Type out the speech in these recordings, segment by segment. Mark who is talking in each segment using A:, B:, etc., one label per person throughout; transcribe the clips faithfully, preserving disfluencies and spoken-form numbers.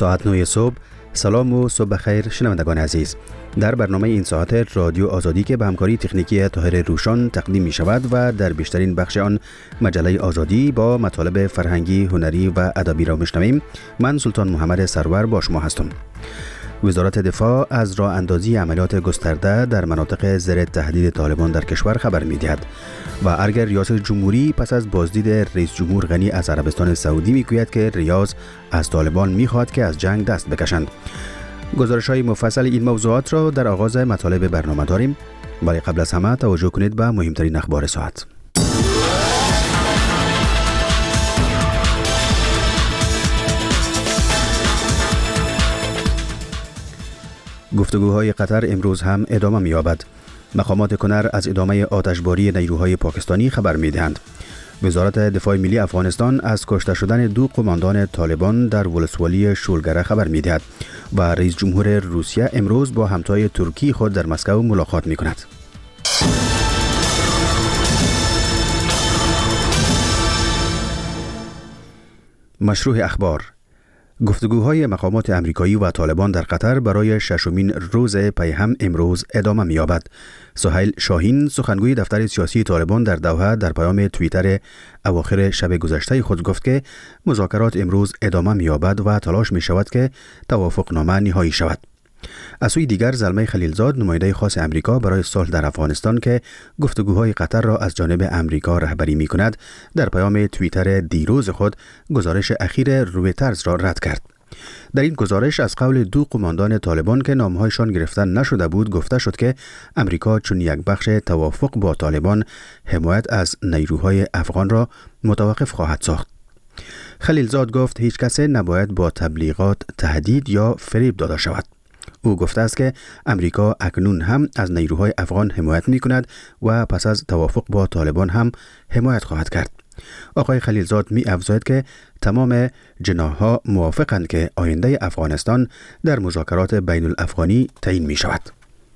A: ساعت نه صبح. سلام و صبح خیر شنوندگان عزیز. در برنامه این ساعت رادیو آزادی که به همکاری تکنیکی طاهر روشان تقدیم می شود و در بیشترین بخش آن مجله آزادی با مطالب فرهنگی، هنری و ادبی را میشنویم. من سلطان محمد سرور با شما هستم. وزارت دفاع از راه اندازی عملیات گسترده در مناطق زیر تهدید طالبان در کشور خبر می دهد و ارگر ریاست جمهوری پس از بازدید رئیس جمهور غنی از عربستان سعودی می گوید که ریاض از طالبان می خواهد که از جنگ دست بکشند. گزارش های مفصل این موضوعات را در آغاز مطالب برنامه داریم، ولی قبل از همه توجه کنید به مهمترین اخبار ساعت. گفتگوهای قطر امروز هم ادامه می‌یابد. مقامات کنر از ادامه آتشباری نیروهای پاکستانی خبر می‌دهند. وزارت دفاع ملی افغانستان از کشته شدن دو قماندان طالبان در ولسوالی شولگره خبر می‌دهد و رئیس جمهور روسیه امروز با همتای ترکی خود در مسکو ملاقات می‌کند. مشروع اخبار. گفتگوهای مقامات امریکایی و طالبان در قطر برای ششمین روز پی هم امروز ادامه می‌یابد. سهیل شاهین سخنگوی دفتر سیاسی طالبان در دوحه در پیام توییتر اواخر شب گذشته خود گفت که مذاکرات امروز ادامه می‌یابد و تلاش می‌شود که توافقنامه نهایی شود. از سوی دیگر زلمه خلیلزاد نماینده خاص امریکا برای صلح در افغانستان که گفتگوهای قطر را از جانب امریکا رهبری می کند در پیام توییتر دیروز خود گزارش اخیر رویترز را رد کرد. در این گزارش از قول دو قماندان طالبان که نامهایشان گرفته نشده بود گفته شد که امریکا چون یک بخش توافق با طالبان حمایت از نیروهای افغان را متوقف خواهد ساخت. خلیلزاد گفت هیچ کس نباید با تبلیغات تهدید یا فریب داده شود. او گفته است که امریکا اکنون هم از نیروهای افغان حمایت می کند و پس از توافق با طالبان هم حمایت خواهد کرد. آقای خلیلزاد می افزاید که تمام جناح‌ها موافقند که آینده افغانستان در مذاکرات بین الافغانی تعیین می شود.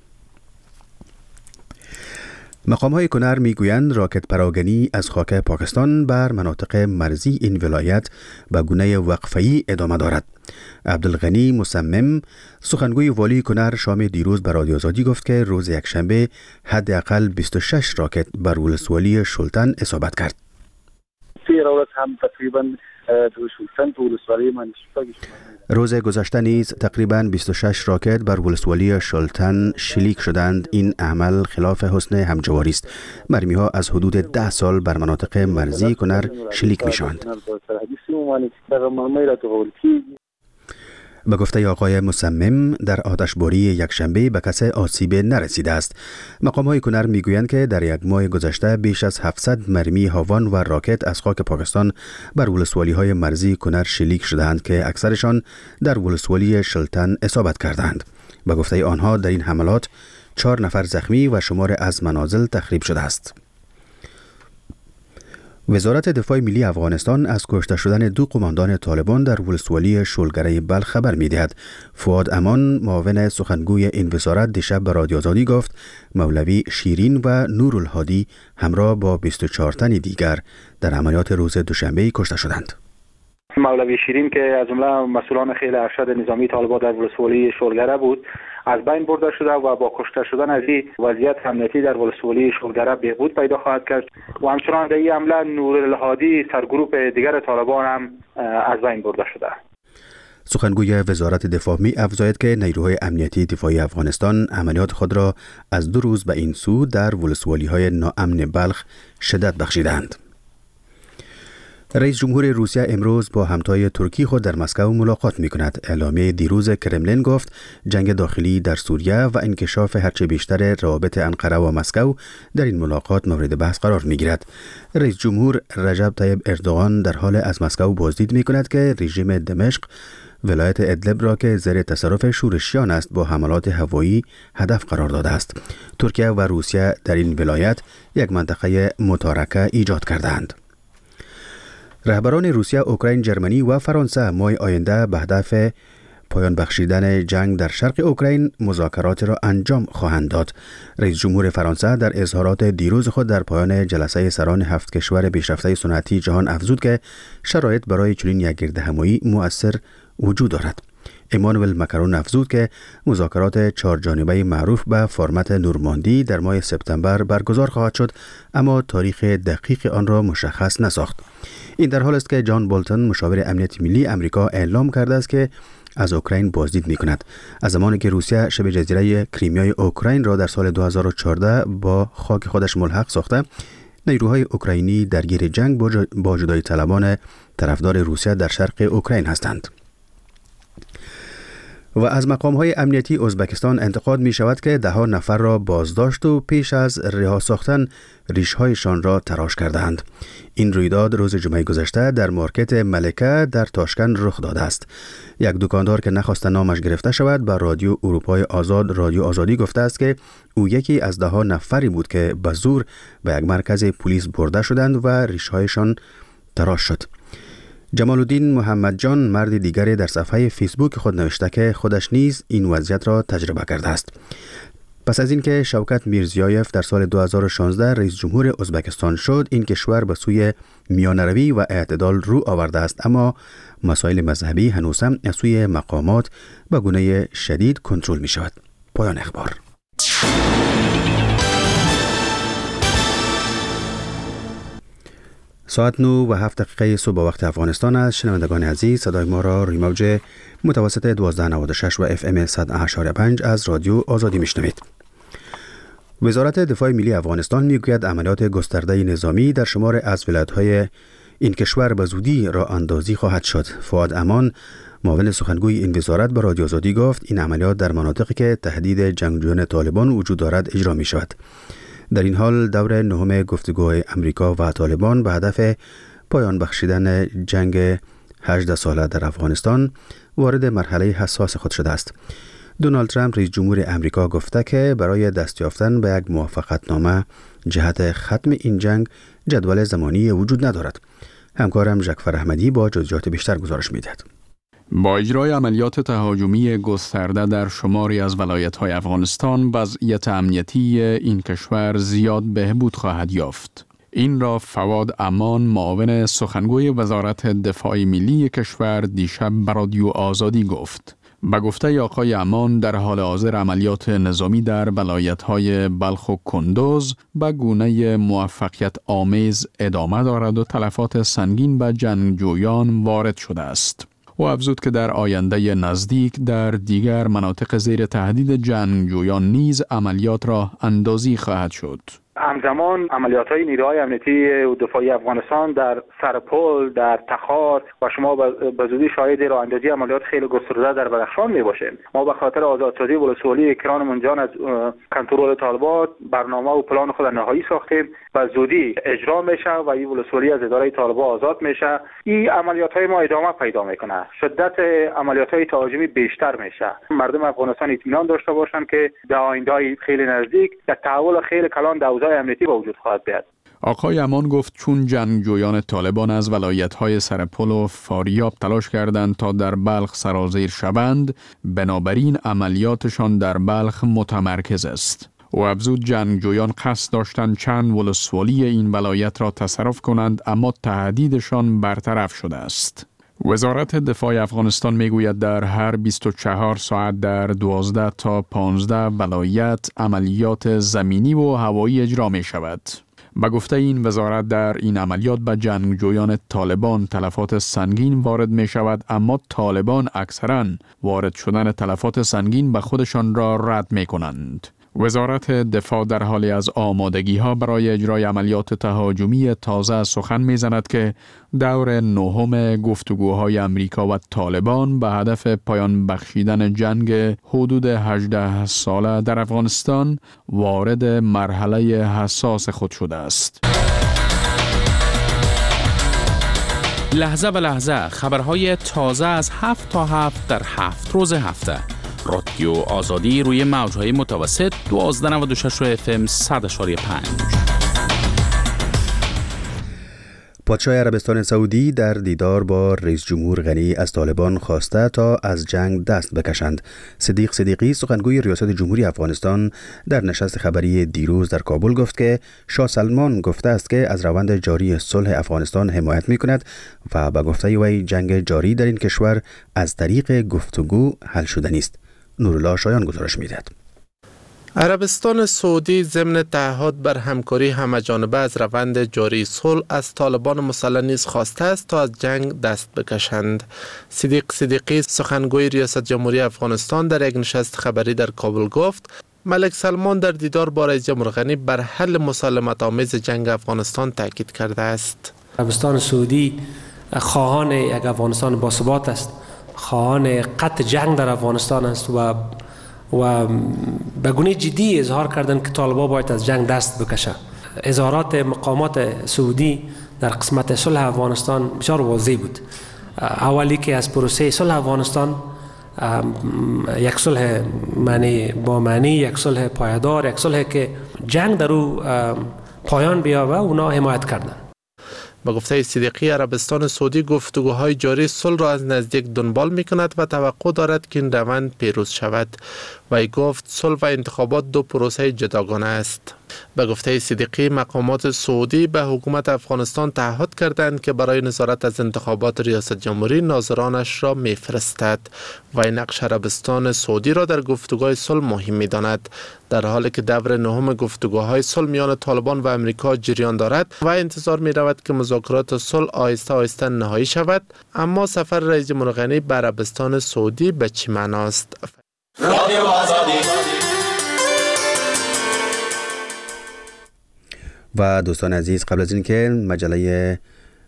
A: مقام‌های کنر می‌گویند راکت پراگنی از خاک پاکستان بر مناطق مرزی این ولایت به گونه وقفه‌ای ادامه دارد. عبدالغنی مصمم سخنگوی والی کنر شام دیروز به رادیو آزادی گفت که روز یکشنبه حداقل بیست و شش راکت بر ولسوالی شلتن اصابت کرد.
B: هم تقریباً
A: روز گذشته نیز تقریباً بیست و شش راکت بر ولسوالی شلتن شلیک شدند. این عمل خلاف حسن همجواری است. مرمی‌ها از حدود ده سال بر مناطق مرزی کنر شلیک می‌شوند. به گفته آقای مصمم در آتشباری یکشنبه به کسی آسیب نرسیده است. مقام‌های کنر میگویند که در یک ماه گذشته بیش از هفتصد مرمی هاوان و راکت از خاک پاکستان بر ولسوالی‌های مرزی کنر شلیک شده‌اند که اکثرشان در ولسوالی شلتن اصابت کردند. به گفته آنها در این حملات چهار نفر زخمی و شمار از منازل تخریب شده است. وزارت دفاع ملی افغانستان از کشته شدن دو قماندان طالبان در ولسوالی شولگره بلخ خبر می‌دهد. فؤاد امان معاون سخنگوی این وزارت دیشب به رادیو آزادی گفت مولوی شیرین و نورالهادی همراه با بیست و چهار تن دیگر در عملیات روز دوشنبه کشته شدند.
C: مولوی شیرین که از جمله مسئولان خیلی ارشد نظامی طالبان در ولسوالی شولگره بود از بین برده شده و با کشته شدن از این وضعیت امنیتی در ولسوالی شولگره بهبود پیدا خواهد کرد و همچنان در این حمله نورالهادی سرگروپ دیگر طالبان هم از بین برده شده.
A: سخنگوی وزارت دفاع می افزاید که نیروهای امنیتی دفاعی افغانستان عملیات خود را از دو روز به این سو در ولسوالی‌های ناامن بلخ شدت بخشیدند. رئیس جمهور روسیه امروز با همتای ترکی خود در مسکو ملاقات می کند. اعلامیه دیروز کرملین گفت جنگ داخلی در سوریه و انکشاف هرچه بیشتر روابط انقره و مسکو در این ملاقات مورد بحث قرار می گیرد. رئیس جمهور رجب طیب اردوغان در حال از مسکو بازدید می کند که رژیم دمشق ولایت ادلب را که زیر تصرف شورشیان است با حملات هوایی هدف قرار داده است. ترکیه و روسیه در این ولایت یک منطقه متارکه ایجاد کردند. رهبران روسیه، اوکراین، جرمنی و فرانسه ماه آینده به هدف پایان بخشیدن جنگ در شرق اوکراین مذاکرات را انجام خواهند داد. رئیس جمهور فرانسه در اظهارات دیروز خود در پایان جلسه سران هفت کشور پیشرفته صنعتی جهان افزود که شرایط برای چنین یک گردهمایی مؤثر وجود دارد. ایمانوئل مکرون افزود که مذاکرات چهار جانبه معروف به فرمت نورماندی در ماه سپتامبر برگزار خواهد شد، اما تاریخ دقیق آن را مشخص نساخت. این در حال است که جان بولتون مشاور امنیت ملی امریکا اعلام کرده است که از اوکراین بازدید می‌کند. از زمانی که روسیه شبه جزیره کریمیای اوکراین را در سال دو هزار و چهارده با خاک خودش ملحق ساخته، نیروهای اوکراینی درگیر جنگ با جدایی طلبان طرفدار روسیه در شرق اوکراین هستند. و از مقام‌های امنیتی ازبکستان انتقاد می شود که ده ها نفر را بازداشت و پیش از رها ساختن ریش‌هایشان را تراش کردند. این رویداد روز جمعه گذشته در مارکت ملکه در تاشکند رخ داده است. یک دکاندار که نخواست نامش گرفته شود به رادیو اروپای آزاد رادیو آزادی گفته است که او یکی از ده ها نفری بود که به زور به یک مرکز پلیس برده شدند و ریش‌هایشان تراش شد. جمال الدین محمد جان مرد دیگری در صفحه فیسبوک خود نوشته که خودش نیز این وضعیت را تجربه کرده است. پس از اینکه شوکت میرزیایف در سال دو هزار و شانزده رئیس جمهور ازبکستان شد، این کشور به سوی میانروی و اعتدال رو آورده است، اما مسائل مذهبی هنوز هم از سوی مقامات به گونه شدید کنترل می شود. پایان اخبار. ساعت نو و هفت دقیقه صبح وقت افغانستان است. شنوندگان عزیز، صدای ما را روی موج متوسط دوازده نود و شش و اف ام صد و هشت و پنج از رادیو آزادی میشنوید. وزارت دفاع ملی افغانستان میگوید عملیات گسترده نظامی در شمار از ولایت‌های این کشور به زودی راه اندازی خواهد شد. فؤاد امان، معاون سخنگوی این وزارت، به رادیو آزادی گفت این عملیات در مناطقی که تهدید جنگجویان طالبان وجود دارد اجرا می شود. در این حال دور نهم گفتگوهای امریکا و طالبان به هدف پایان بخشیدن جنگ هجده ساله در افغانستان وارد مرحله حساس خود شده است. دونالد ترامپ رئیس جمهور امریکا گفته که برای دست یافتن به یک موافقتنامه جهت ختم این جنگ جدول زمانی وجود ندارد. همکارم ژکفر احمدی با جزئیات بیشتر گزارش می‌دهد.
D: با اجرای عملیات تهاجمی گسترده در شماری از ولایت‌های افغانستان، وضعیت امنیتی این کشور زیاد بهبود خواهد یافت. این را فواد امان، معاون سخنگوی وزارت دفاع ملی کشور، دیشب به رادیو آزادی گفت. به گفته آقای امان، در حال حاضر عملیات نظامی در ولایت‌های بلخ و کندوز به گونه موفقیت آمیز ادامه دارد و تلفات سنگین به جنگجویان وارد شده است. او افزود که در آینده نزدیک در دیگر مناطق زیر تهدید جنگجویان نیز عملیات را اندازی خواهد شد.
C: همزمان عملیات‌های نیروهای امنیتی و دفاعی افغانستان در سرپل، در تخار و شما به زودی شاهد راه اندازی عملیات خیلی گسترده در بدخشان میباشیم. ما به خاطر آزادسازی ولسوالی کران منجان از کنترل طالبان برنامه و پلان خود نهایی ساختیم و زودی اجرا میشه و این ولسوالی از اداره طالبان آزاد میشه. این عملیات‌های ما ادامه پیدا میکنه، شدت عملیات‌های تهاجمی بیشتر میشه. مردم افغانستان اطمینان داشته باشند که در آینده خیلی نزدیک در تحول خیلی کلان در امنیتی با وجود خواهد بیاد.
D: آقای امان گفت چون جنگجویان طالبان از ولایت‌های سرپل و فاریاب تلاش کردند تا در بلخ سرازیر شوند، بنابراین عملیاتشان در بلخ متمرکز است. او افزود جنگجویان قصد داشتند چند ولسوالی این ولایت را تصرف کنند، اما تهدیدشان برطرف شده است. وزارت دفاع افغانستان میگوید در هر بیست و چهار ساعت در دوازده تا پانزده ولایت عملیات زمینی و هوایی اجرا می شود. به گفته این وزارت در این عملیات به جنگجویان طالبان تلفات سنگین وارد می شود، اما طالبان اکثراً وارد شدن تلفات سنگین به خودشان را رد می کنند. وزارت دفاع در حال از آمادگی ها برای اجرای عملیات تهاجمی تازه سخن می‌زند که دور نهم گفتگوهای امریکا و طالبان به هدف پایان بخشیدن جنگ حدود هجده ساله در افغانستان وارد مرحله حساس خود شده است.
E: لحظه به لحظه خبرهای تازه از هفت تا هفت در هفت روز هفته. رادیو آزادی روی موجهای متوسط دوازده نود و شش و اف ام صد و پنج.
A: پادشاه عربستان سعودی در دیدار با رئیس جمهور غنی از طالبان خواسته تا از جنگ دست بکشند. صدیق صدیقی سخنگوی ریاست جمهوری افغانستان در نشست خبری دیروز در کابل گفت که شاه سلمان گفته است که از روند جاری صلح افغانستان حمایت می کند و به گفته وی جنگ جاری در این کشور از طریق گفتگو حل شدنی است. نورالله شایان گزارش می‌دهد.
F: عربستان سعودی ضمن تعهد بر همکاری همه‌جانبه از روند جاری صلح از طالبان مسلح نیز خواسته است تا از جنگ دست بکشند. صدیق صدیقی سخنگوی ریاست جمهوری افغانستان در یک نشست خبری در کابل گفت ملک سلمان در دیدار با رئیس جمهور غنی بر حل مسالمت آمیز جنگ افغانستان تاکید کرده است.
G: عربستان سعودی خواهان یک افغانستان باثبات است، خواهان قطع جنگ در افغانستان است و و به گونه جدی اظهار کردند که طالبان باید از جنگ دست بکشه. اظهارات مقامات سعودی در قسمت صلح افغانستان بسیار واضح بود. اولی که از پروسه صلح افغانستان یک صلح معنی با معنی، یک صلح پایدار، یک صلح که جنگ در او پایان بیابه اونا حمایت کردند.
F: با گفته صدیقی عربستان سعودی گفتگوهای جاری صلح را از نزدیک دنبال می کند و توقع دارد که این روند پیروز شود. وی گفت صلح و انتخابات دو پروسه جداگانه است. به گفته صدیقی مقامات سعودی به حکومت افغانستان تعهد کردند که برای نظارت از انتخابات ریاست جمهوری ناظرانش را میفرستد و این نقش عربستان سعودی را در گفتگوهای صلح مهم می‌داند، در حالی که دور نهم گفتگوهای صلح میان طالبان و امریکا جریان دارد و انتظار می‌رود که مذاکرات صلح آهسته آهسته نهایی شود. اما سفر رئیس جمهور غنی به عربستان سعودی به چه معناست؟
A: و دوستان عزیز، قبل از اینکه مجله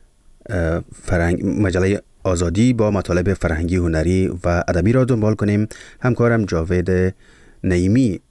A: فرهنگ مجله آزادی با مطالب فرهنگی، هنری و ادبی را دنبال کنیم، همکارم جاوید نعیمی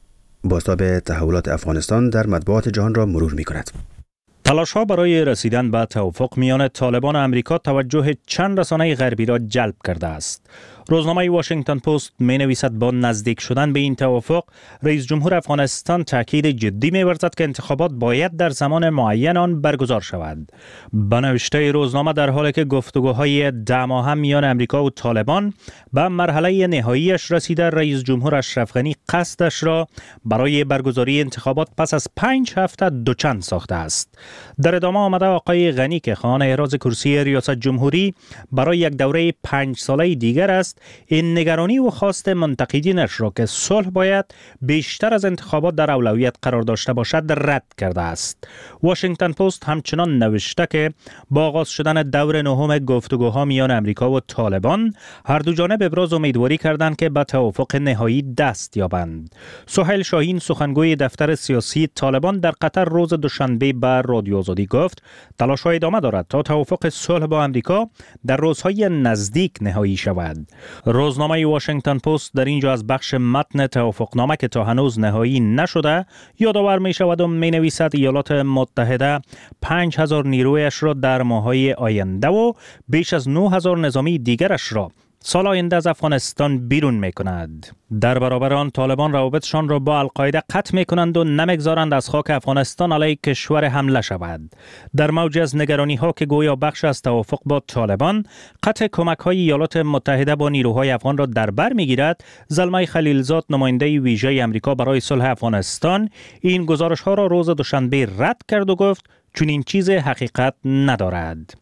A: بازتاب تحولات افغانستان در مطبوعات جهان را مرور می کند.
H: تلاش‌ها برای رسیدن به توافق میان طالبان و امریکا توجه چند رسانه غربی را جلب کرده است. روزنامه واشنگتن پست می نویسد با نزدیک شدن به این توافق، رئیس جمهور افغانستان تاکید جدی می ورزد که انتخابات باید در زمان معین آن برگزار شود. به نوشته روزنامه، در حالی که گفتگوهای ده ماهه میان امریکا و طالبان به مرحله نهاییش رسیده، رئیس جمهور اشرف غنی قصدش را برای برگزاری انتخابات پس از پنج هفته دوچند ساخته است. در ادامه آمده آقای غنی که خواهان احراز کرسی ریاست جمهوری برای یک دوره پنج ساله دیگر است، این نگرانی و خواست منتقدینش را که صلح باید بیشتر از انتخابات در اولویت قرار داشته باشد رد کرده است. واشنگتن پست همچنان نوشته که با آغاز شدن دور نهم گفتگوها میان امریکا و طالبان، هر دو جانب ابراز امیدواری کردند که به توافق نهایی دست یابند. سهیل شاهین سخنگوی دفتر سیاسی طالبان در قطر روز دوشنبه به رادیو آزادی گفت تلاش‌ها ادامه دارد تا توافق صلح با امریکا در روزهای نزدیک نهایی شود. روزنامه واشنگتن پست در اینجا از بخش متن توافقنامه که تا هنوز نهایی نشده یادآور می شود و می نویسد ایالات متحده پنج هزار نیرویش را در ماه‌های آینده و بیش از نه هزار نظامی دیگرش را سال آینده از افغانستان بیرون می کند. در برابر آن طالبان روابطشان را با القاعده قطع می کنند و نمیگذارند از خاک افغانستان علیه کشور حمله شود. در موج از نگرانی ها که گویا بخش از توافق با طالبان قطع کمک های ایالات متحده با نیروهای افغان را در بر می گیرد، زلمه خلیلزاد نماینده ویژه امریکا برای صلح افغانستان این گزارش ها را روز دوشنبه رد کرد و گفت چون این چیز حقیقت ندارد.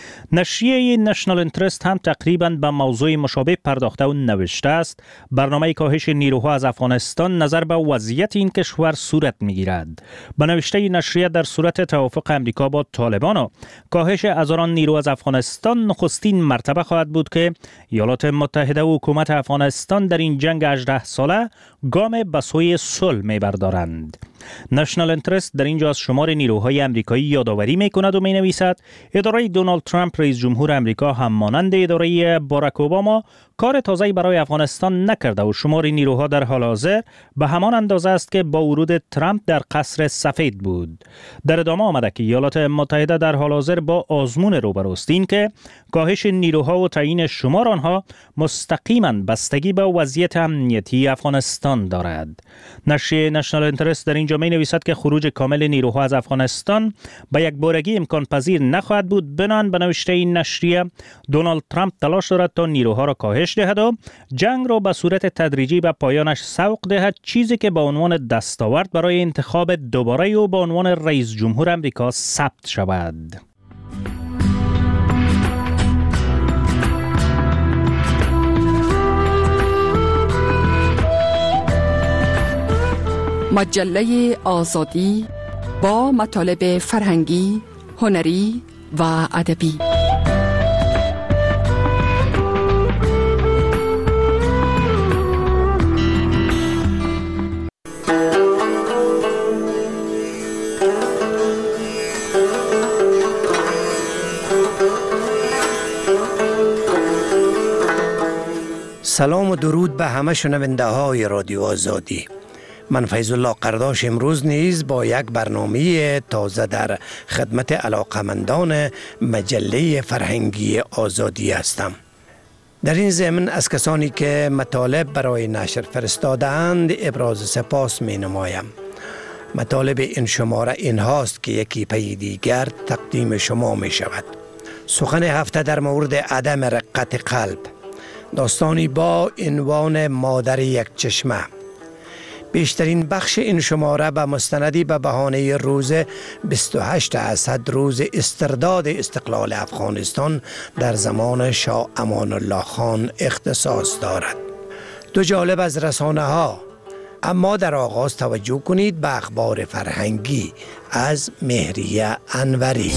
H: نشریه نشنال انترست هم تقریباً به موضوع مشابه پرداخته و نوشته است برنامه کاهش نیروها از افغانستان نظر به وضعیت این کشور صورت می‌گیرد. به نوشته نشریه در صورت توافق امریکا با طالبان و کاهش هزاران نیرو از افغانستان نخستین مرتبه خواهد بود که ایالات متحده و حکومت افغانستان در این جنگ هجده ساله گام به سوی صلح می‌بردارند. نشنال انترست در اینجا از شمار نیروهای امریکایی یادآوری می‌کند و می‌نویسد اداره دونالد ترامپ رئیس جمهور امریکا هم مانند اداره باراک اوباما کار تازه‌ای برای افغانستان نکرده و شمار نیروها در حال حاضر به همان اندازه است که با ورود ترامپ در قصر سفید بود. در ادامه آمده که ایالات متحده در حال حاضر با آزمون روبروست، این که کاهش نیروها و تعیین شمار آنها مستقیما بستگی به وضعیت امنیتی افغانستان دارد. نشریه نشنال انترست در اینجا اینجا می نویسد که خروج کامل نیروها از افغانستان به یک بارگی امکان پذیر نخواهد بود. بنان به نوشته این نشریه دونالد ترامپ تلاش دارد تا نیروها را کاهش دهد و جنگ را به صورت تدریجی به پایانش سوق دهد، چیزی که به عنوان دستاورد برای انتخاب دوباره او به عنوان رئیس جمهور امریکا ثبت شود.
I: مجله آزادی با مطالب فرهنگی، هنری و ادبی.
J: سلام و درود به همه شنونده های رادیو آزادی. من فیض الله قرداش امروز نیز با یک برنامه تازه در خدمت علاقمندان مجله فرهنگی آزادی هستم. در این ضمن از کسانی که مطالب برای نشر فرستادند ابراز سپاس می نمایم. مطالب این شماره این هاست که یکی پی دیگر تقدیم شما می شود. سخن هفته در مورد عدم رقت قلب، داستانی با عنوان مادر یک چشمه. بیشترین بخش این شماره به مستندی به بهانه روز بیست و هشتم اسد، روز استرداد استقلال افغانستان در زمان شاه امان الله خان اختصاص دارد. دو جالب از رسانه ها. اما در آغاز توجه کنید به اخبار فرهنگی از مهریه انوری.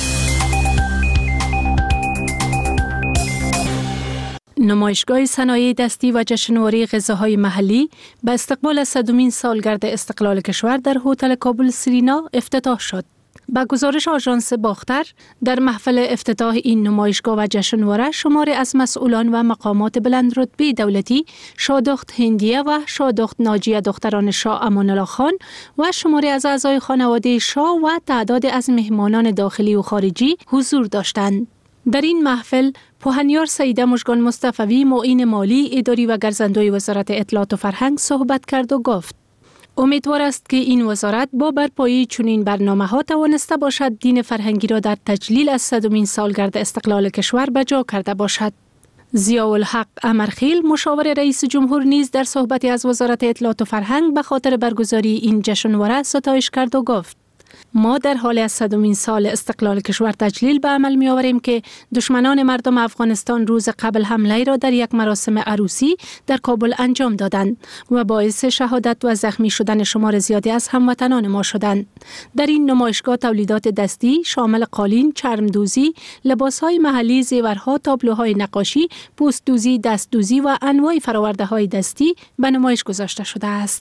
K: نمایشگاه صنایع دستی و جشنواره غذاهای محلی به استقبال صدمین سالگرد استقلال کشور در هتل کابل سرینا افتتاح شد. با گزارش آژانس باختر، در محفل افتتاح این نمایشگاه و جشنواره شماری از مسئولان و مقامات بلند رتبه دولتی، شادخت هندیه و شادخت ناجیه دختران شاه امان الله خان و شماری از اعضای خانواده شاه و تعداد از مهمانان داخلی و خارجی حضور داشتند. در این محفل پوهنیار سیده مژگان مصطفوی، معین مالی، اداری و گرزندوی وزارت اطلاعات و فرهنگ صحبت کرد و گفت امیدوار است که این وزارت با برپایی چنین برنامه‌ها توانسته باشد دین فرهنگی را در تجلیل از صدمین سالگرد استقلال کشور به جا کرده باشد. ضیاءالحق امرخیل، مشاور رئیس جمهور، نیز در صحبتی از وزارت اطلاعات و فرهنگ به خاطر برگزاری این جشنواره ستایش کرد و گفت ما در حال از صدمین سال استقلال کشور تجلیل به عمل می آوریم که دشمنان مردم افغانستان روز قبل حمله را در یک مراسم عروسی در کابل انجام دادند و باعث شهادت و زخمی شدن شمار زیادی از هموطنان ما شدند. در این نمایشگاه تولیدات دستی شامل قالین، چرمدوزی، لباسهای محلی، زیورها، تابلوهای نقاشی، پوستدوزی، دستدوزی و انواع فراورده های دستی به نمایش گذاشته شده است.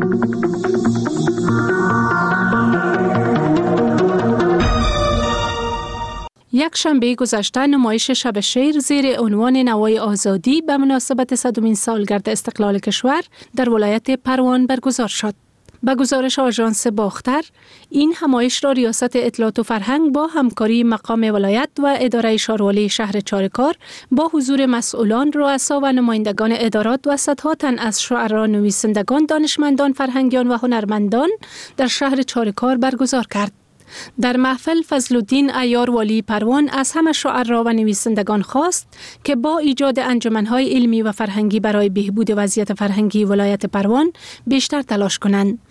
K: یک شنبه گذشته نمایش شب شعر زیر عنوان نوای آزادی به مناسبت صدمین سالگرد استقلال کشور در ولایت پروان برگزار شد. به گزارش آژانس باختر، این همایش را ریاست اطلاعات و فرهنگ با همکاری مقام ولایت و اداره شاروالی شهر چارکار با حضور مسئولان، رؤسا و نمایندگان ادارات و صدها تن از شاعران، نویسندگان، دانشمندان، فرهنگیان و هنرمندان در شهر چارکار برگزار کرد. در محفل فضلالدین عیار والی پروان از همه شاعران و نویسندگان خواست که با ایجاد انجمن‌های علمی و فرهنگی برای بهبود وضعیت فرهنگی ولایت پروان بیشتر تلاش کنند.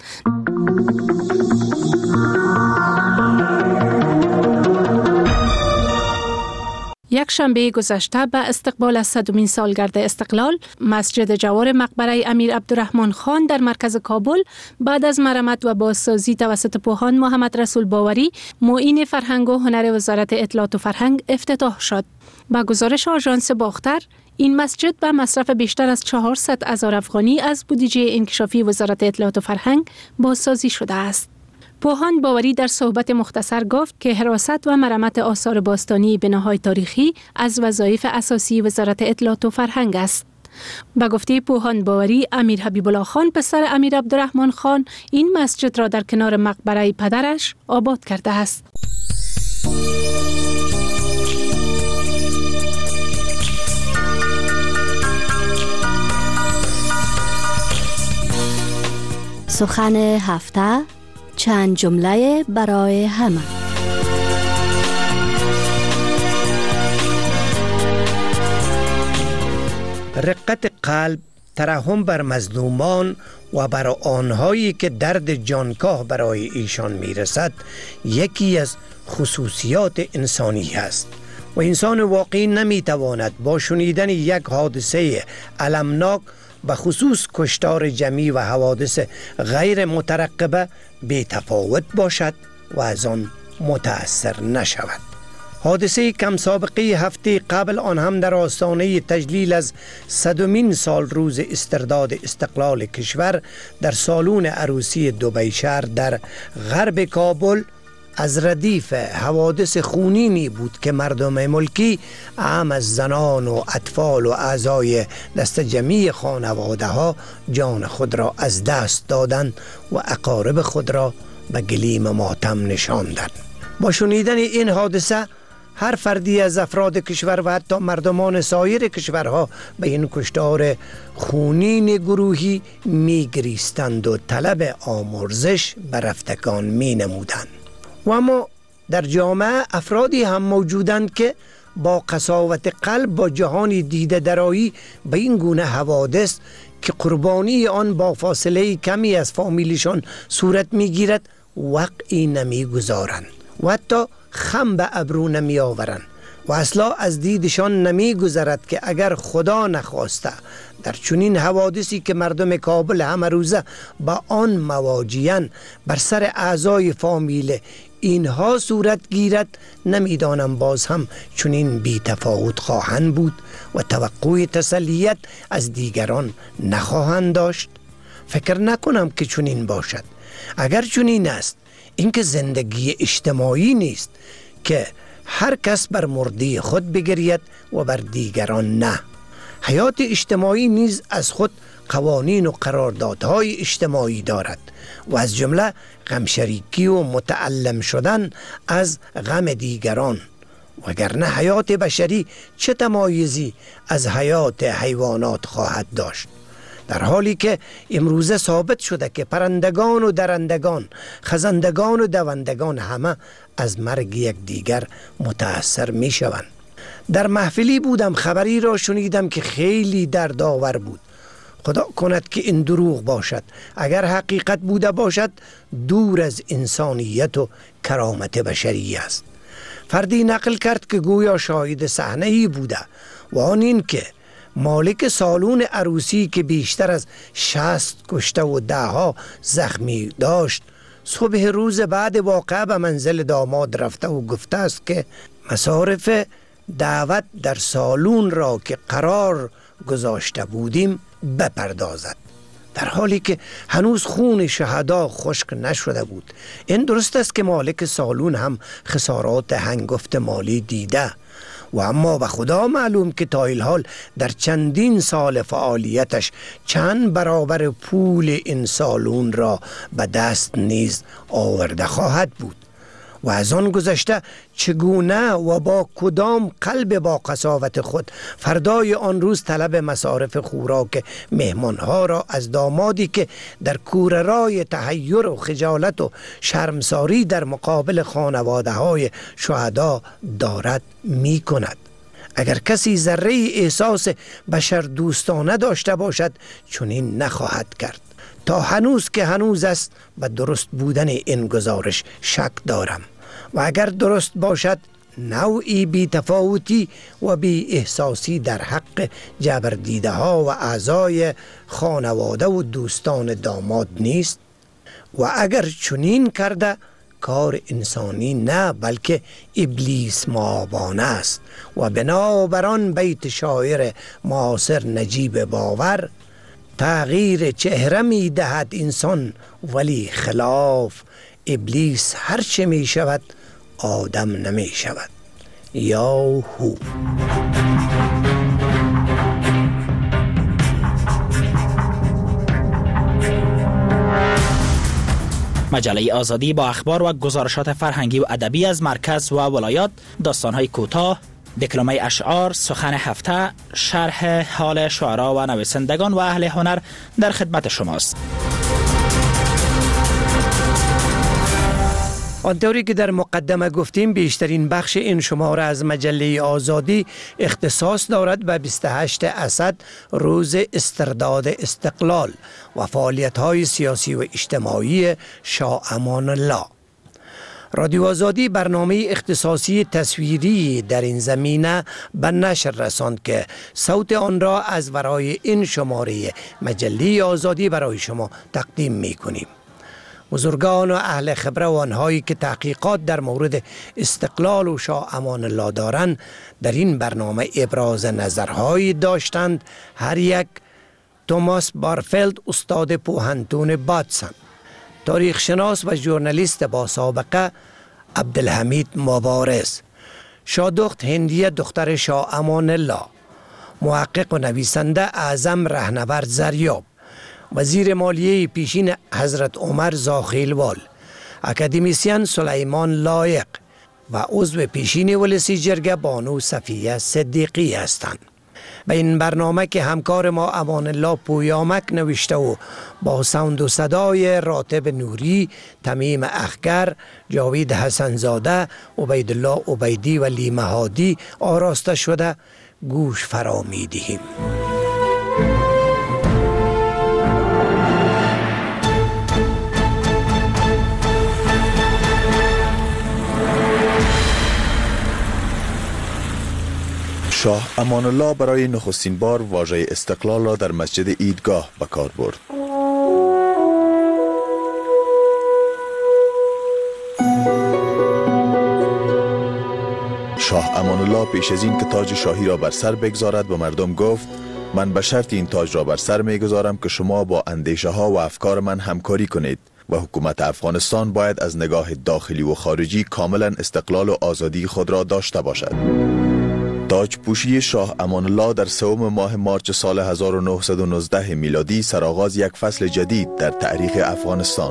K: یک شنبه گذشته به استقبال از صدمین سالگرد استقلال، مسجد جوار مقبره امیر عبدالرحمن خان در مرکز کابل بعد از مرمت و بازسازی توسط پوهان محمد رسول باوری، معین فرهنگ و هنر وزارت اطلاعات و فرهنگ افتتاح شد. با گزارش آژانس باختر، این مسجد به مصرف بیشتر از چهارصد هزار افغانی از بودجه انکشافی وزارت اطلاعات و فرهنگ بازسازی شده است. پوهان باوری در صحبت مختصر گفت که حراست و مرمت آثار باستانی بناهای تاریخی از وظایف اساسی وزارت اطلاعات و فرهنگ است. به گفته پوهان باوری، امیر حبیب الله خان پسر امیر عبدالرحمن خان این مسجد را در کنار مقبره پدرش آباد کرده است.
L: سخن هفته چند جمله برای همه.
J: رقت قلب، ترحم بر مظلومان و بر آنهایی که درد جانکاه برای ایشان میرسد یکی از خصوصیات انسانی است و انسان واقعی نمیتواند با شنیدن یک حادثه المناک به خصوص کشتار جمعی و حوادث غیر مترقبه بی تفاوت باشد و از آن متأثر نشود. حادثه کم سابقه هفته قبل آن هم در آستانه تجلیل از صدمین سال روز استرداد استقلال کشور در سالن عروسی دبی شهر در غرب کابل از ردیف حوادث خونینی بود که مردم ملکی اعم از زنان و اطفال و اعضای دست جمعی خانواده ها جان خود را از دست دادند و اقارب خود را به گلیم ماتم نشاندند. با شنیدن این حادثه هر فردی از افراد کشور و حتی مردمان سایر کشورها به این کشتار خونین گروهی میگریستند و طلب آمرزش بر رفتگان می نمودند. و اما در جامعه افرادی هم موجودند که با قساوت قلب با جهانی دیده درایی به این گونه حوادث که قربانی آن با فاصله کمی از فامیلشان صورت میگیرد وقعی نمی گذارند و حتی خم به ابرو نمی آورند و اصلا از دیدشان نمی گذرد که اگر خدا نخواسته در چنین حوادثی که مردم کابل همه روزه با آن مواجه‌اند بر سر اعضای فامیل اینها صورت گیرد، نمیدانم باز هم چنین بی تفاوت خواهند بود و توقع تسلیت از دیگران نخواهند داشت. فکر نکنم که چنین باشد. اگر چنین است، اینکه زندگی اجتماعی نیست که هر کس بر مرده خود بگرید و بر دیگران نه. حیات اجتماعی نیز از خود قوانین و قراردادهای اجتماعی دارد و از جمله غم شریکی و متعلم شدن از غم دیگران، وگرنه حیات بشری چه تمایزی از حیات حیوانات خواهد داشت؟ در حالی که امروزه ثابت شده که پرندگان و درندگان، خزندگان و دوندگان همه از مرگ یک دیگر متأثر می شوند. در محفلی بودم، خبری را شنیدم که خیلی دردآور بود. خدا کند که این دروغ باشد. اگر حقیقت بوده باشد دور از انسانیت و کرامت بشری است. فردی نقل کرد که گویا شاهد صحنه‌ای بوده و آن این که مالک سالن عروسی که بیشتر از شصت کشته و ده ها زخمی داشت صبح روز بعد واقعه به منزل داماد رفته و گفته است که مصارف دعوت در سالن را که قرار گذاشته بودیم بپردازد، در حالی که هنوز خون شهدا خشک نشده بود. این درست است که مالک سالن هم خسارات هنگفت مالی دیده و اما به خدا معلوم که تا الحال در چندین سال فعالیتش چند برابر پول این سالن را به دست نیز آورده خواهد بود و از آن گذشته چگونه و با کدام قلب با قساوت خود فردای آن روز طلب مصارف خوراک مهمانها را از دامادی که در کوررای تحیر و خجالت و شرمساری در مقابل خانواده های شهدا دارد می کند. اگر کسی ذره احساس بشر دوستانه داشته باشد چنین نخواهد کرد. تا هنوز که هنوز است به درست بودن این گزارش شک دارم و اگر درست باشد نوعی بی تفاوتی و بی احساسی در حق جبردیده ها و اعضای خانواده و دوستان داماد نیست و اگر چنین کرده کار انسانی نه بلکه ابلیس مآبانه است و بنابران بیت شاعر معاصر نجیب باور تغییر چهره می دهد انسان ولی خلاف ابلیس هرچه می شود آدم نمی شود. یا هو.
M: مجله آزادی با اخبار و گزارشات فرهنگی و ادبی از مرکز و ولایات، داستان‌های کوتاه، دکلمه اشعار، سخن هفته، شرح حال شعرا و نویسندگان و اهل هنر در خدمت شماست.
J: آنطوری که در مقدمه گفتیم بیشترین بخش این شماره از مجله آزادی اختصاص دارد به بیست و هشتم اسد روز استرداد استقلال و فعالیت‌های سیاسی و اجتماعی شاه امان الله. رادیو آزادی برنامه اختصاصی تصویری در این زمینه به نشر رساند که صوت آن را از ورای این شماره مجله آزادی برای شما تقدیم می کنیم. بزرگان و اهل خبره و آنهایی که تحقیقات در مورد استقلال و شاه امان الله دارند در این برنامه ابراز نظرهایی داشتند. هر یک توماس بارفلد استاد پوهنتون باتسن، تاریخ شناس و ژورنالیست با سابقه عبدالحمید مبارز، شادخت هندیه دختر شاه امان الله، محقق و نویسنده اعظم رهنورد زریاب، وزیر مالیه پیشین حضرت عمر زاخیلوال، اکادمیسین سلیمان لایق و عضو پیشین ولسی جرگه بانو صفیه صدیقی هستند. به این برنامه که همکار ما امان الله پویامک نوشته و با ساوند و صدای راتب نوری، تمیم اخگر، جاوید حسنزاده، عبیدالله عبیدی و لی مهادی آراسته شده، گوش فرا می دهیم.
N: شاه امان الله برای نخستین بار واژه استقلال را در مسجد عیدگاه به کار برد. شاه امان الله پیش از این که تاج شاهی را بر سر بگذارد به مردم گفت: من به شرط این تاج را بر سر میگذارم که شما با اندیشه ها و افکار من همکاری کنید و حکومت افغانستان باید از نگاه داخلی و خارجی کاملا استقلال و آزادی خود را داشته باشد. تاج پوشی شاه امان الله در سوم ماه مارچ سال هزار و نهصد و نوزده میلادی سرآغاز یک فصل جدید در تاریخ افغانستان.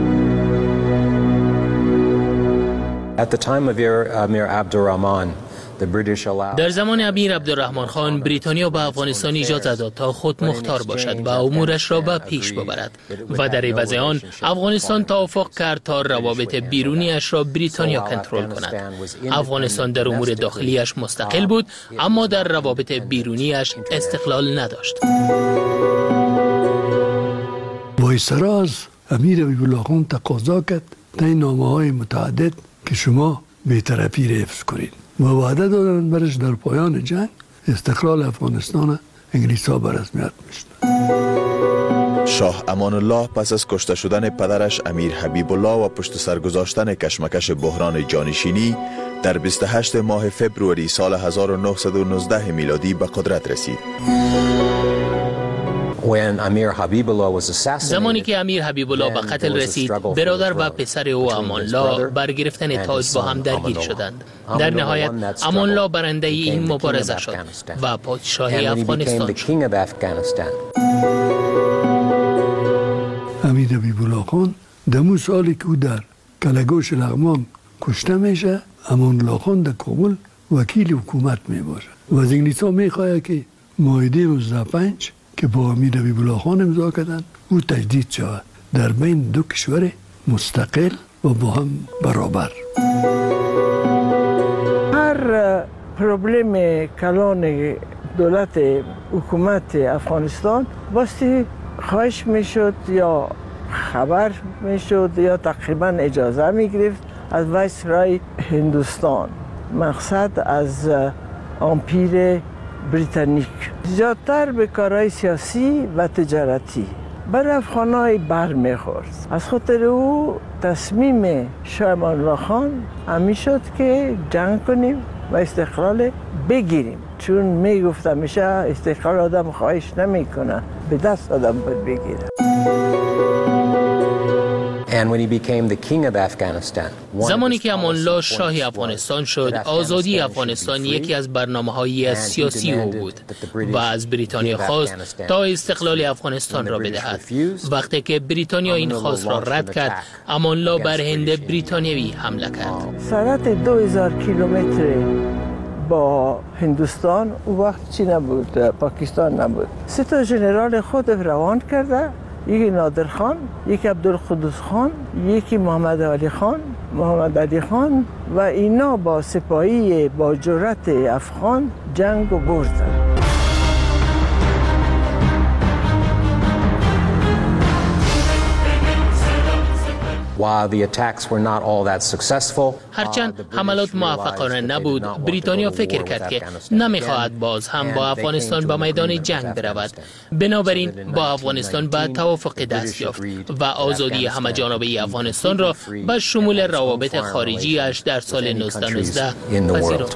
O: At the time of Amir Abdurrahman,
P: در زمان امیر عبدالرحمن خان بریتانیا به افغانستان اجازه داد تا خود مختار باشد و امورش را به پیش ببرد و در عوض آن افغانستان توافق کرد تا روابط بیرونیش را بریتانیا کنترل کند. افغانستان در امور داخلیش مستقل بود اما در روابط بیرونیش استقلال نداشت.
Q: وایسرا از امیر حبیب الله خان تقاضا کرد تا این نامه‌های متعدد که شما بی‌طرفی را حفظ کنید و وعده دادن برش در پایان جنگ استقلال افغانستان انگلیس‌ها به رسمیت میشناسند.
N: شاه امان الله پس از کشته شدن پدرش امیر حبیب الله و پشت سر گذاشتن کشمکش بحران جانشینی در بیست و هشتم ماه فوریه سال هزار و نهصد و نوزده میلادی به قدرت رسید.
P: زمانی که امیر حبیب الله به قتل رسید، برادر و پسر او امان الله بر گرفتن تاج با هم درگیر شدند. در نهایت امان الله برنده این مبارزه شد و پادشاهی افغانستان شد.
Q: امیر حبیب الله خان دمو سالی که او در کلگوش لغمان کشته میشه، امان الله خان در کابل وکیل حکومت میباشه و از انگلیس‌ها میخواهد که معاهده نوزده پنج که با امیر حبیب الله خان امضا کردن او تجدید شود در بین دو کشور مستقل و با هم برابر.
R: هر پروبلم کلان دولت حکومت افغانستان باستی خواهش میشد یا خبر میشد یا تقریبا اجازه میگرفت از وایسرای هندوستان، مقصد از امپیر بریتانیک، زیادتر به کارهای سیاسی و تجارتی بر افغانای بر میخورد. از خاطر او تصمیم شاه امان الله خان همی شد که جنگ کنیم و استقلال بگیریم، چون میگفت همیشه استقلال آدم خواهش نمیکنه، به دست آدم باید بگیره.
P: زمانی که امان الله شاه افغانستان شد، آزادی افغانستان یکی از برنامه‌های سیاسی او بود و از بریتانیا خواست تا استقلال افغانستان را بدهد. وقتی که بریتانیا این خواست را رد کرد، امان الله بر هند بریتانیایی حمله کرد.
R: سرعت دو هزار کیلومتر با هندوستان او وقت چی نبود، پاکستان نبود. سه تا ژنرال خود روان کرده، یکی نادر خان، یکی عبدالقدوس خان، یکی محمد علی خان محمد علی خان و اینا با سپاهی با جرأت افغان جنگ و بردن.
P: هرچند حملات موفقانه نبود، بریتانیا فکر کرد که نمیخواهد باز هم با افغانستان به میدان جنگ برود. بنابراین با افغانستان به توافق دست یافت و آزادی همه جانبه افغانستان را به شمول روابط خارجیش در سال نوزده نوزده پذیرفت.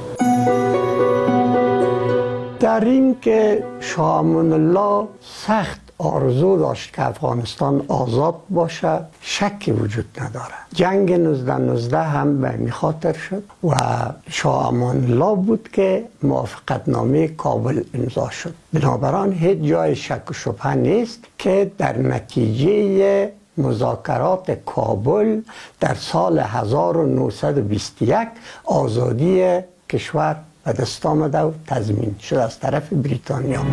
J: در این که شاه امان الله سخت آرزو داشت که افغانستان آزاد باشه شکی وجود نداره. جنگ نوزده نوزده هم به این خاطر شد و شاه امان الله بود که موافقت نامه کابل امضا شد. بنابراین هیچ جای شک و شبهه نیست که در نتیجه مذاکرات کابل در سال هزار و نهصد و بیست و یک آزادی کشور به دست آمده و تضمین شد از طرف بریتانیا.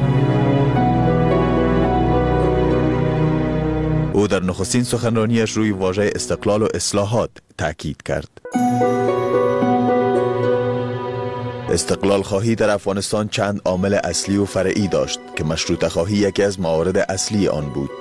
N: او در نخستین سخنرانیش روی واژه استقلال و اصلاحات تاکید کرد. استقلال خواهی در افغانستان چند عامل اصلی و فرعی داشت که مشروطه خواهی یکی از موارد اصلی آن بود.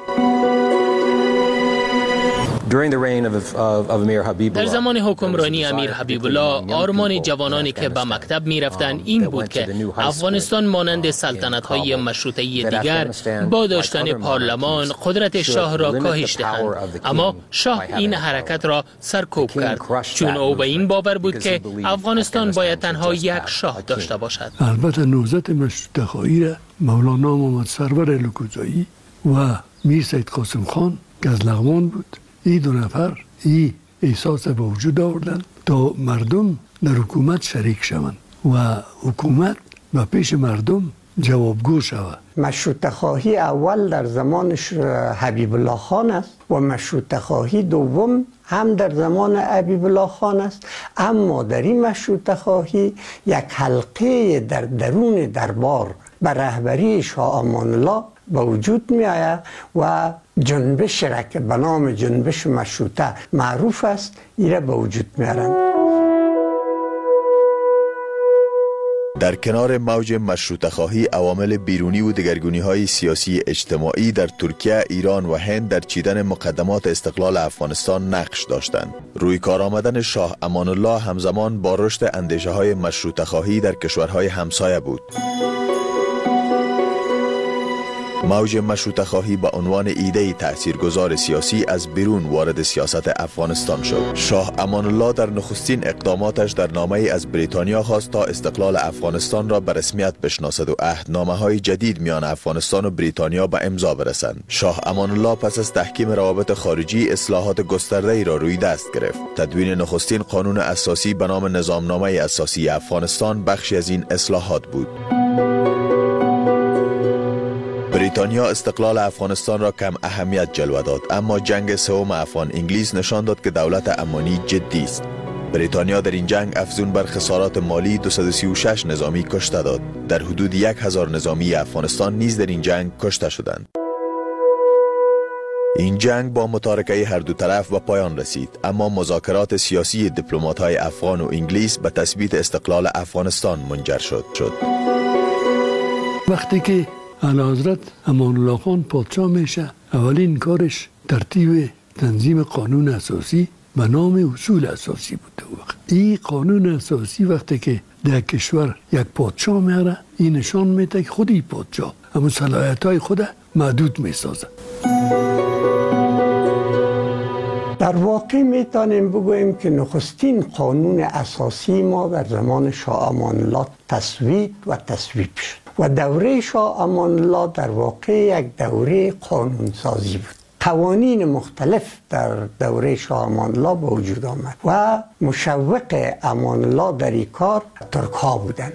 P: در زمان حکمرانی امیر حبیب الله آرمان جوانانی که به مکتب می رفتند این بود که افغانستان مانند سلطنت های مشروطه دیگر با داشتن پارلمان قدرت شاه را کاهش دهند. اما شاه این حرکت را سرکوب کرد چون او به این باور بود که افغانستان باید تنها یک شاه داشته باشد.
Q: البته نهضت مشروطه خواهی را مولانا محمد سرور الکوزایی و میر سید قاسم خان که از لغمان بود، این دو نفر این احساس به وجود آوردن تا مردم در حکومت شریک شوند و حکومت و پیش مردم جوابگو شود.
J: مشروطه خواهی اول در زمان حبیب الله خان است و مشروطه خواهی دوم هم در زمان حبیب الله خان است، اما در این مشروطه خواهی یک حلقه در درون دربار به رهبری شاه امان الله به وجود می آید و جنبش را که به نام جنبش مشروطه معروف است ایره به وجود می آرند.
N: در کنار موج مشروطه خواهی عوامل بیرونی و دگرگونی های سیاسی اجتماعی در ترکیه، ایران و هند در چیدن مقدمات استقلال افغانستان نقش داشتند. روی کار آمدن شاه امان الله همزمان با رشد اندیشه های مشروطه خواهی در کشورهای همسایه بود. موج مشروطه خواهی به عنوان ایده تاثیرگذار سیاسی از بیرون وارد سیاست افغانستان شد. شاه امان الله در نخستین اقداماتش در نامه‌ای از بریتانیا خواست تا استقلال افغانستان را به رسمیت بشناسد و عهدنامه‌های جدید میان افغانستان و بریتانیا به امضا برسند. شاه امان الله پس از تحکیم روابط خارجی اصلاحات گسترده‌ای را روی دست گرفت. تدوین نخستین قانون اساسی به نام نظامنامه اساسی افغانستان بخشی از این اصلاحات بود. بریتانیا استقلال افغانستان را کم اهمیت جلوه داد، اما جنگ سوم افغان انگلیس نشان داد که دولت امانی جدی است. بریتانیا در این جنگ افزون بر خسارات مالی دویست و سی و شش نظامی کشته داد. در حدود یک هزار نظامی افغانستان نیز در این جنگ کشته شدند. این جنگ با متارکه هر دو طرف به پایان رسید، اما مذاکرات سیاسی دیپلمات‌های افغان و انگلیس به تثبیت استقلال افغانستان منجر شد. شد.
Q: وقتی که اعلیحضرت امان الله خان پادشاه میشه، اولین کارش ترتیب تنظیم قانون اساسی به نام اصول اساسی بود. وقت این قانون اساسی وقتی که در کشور یک پادشاه میاره، این نشان میده که خودی پادشاه اما صلاحیت‌های خود محدود میسازه.
J: در واقع میتونیم بگوییم که نخستین قانون اساسی ما در زمان شاه امان الله تصویب و تصویب شد و دوره شاه امان الله در واقع یک دوره قانون سازی بود. قوانین مختلف در دوره شاه امان الله به وجود آمد و مشوق امان الله در این کار ترک ها بودند.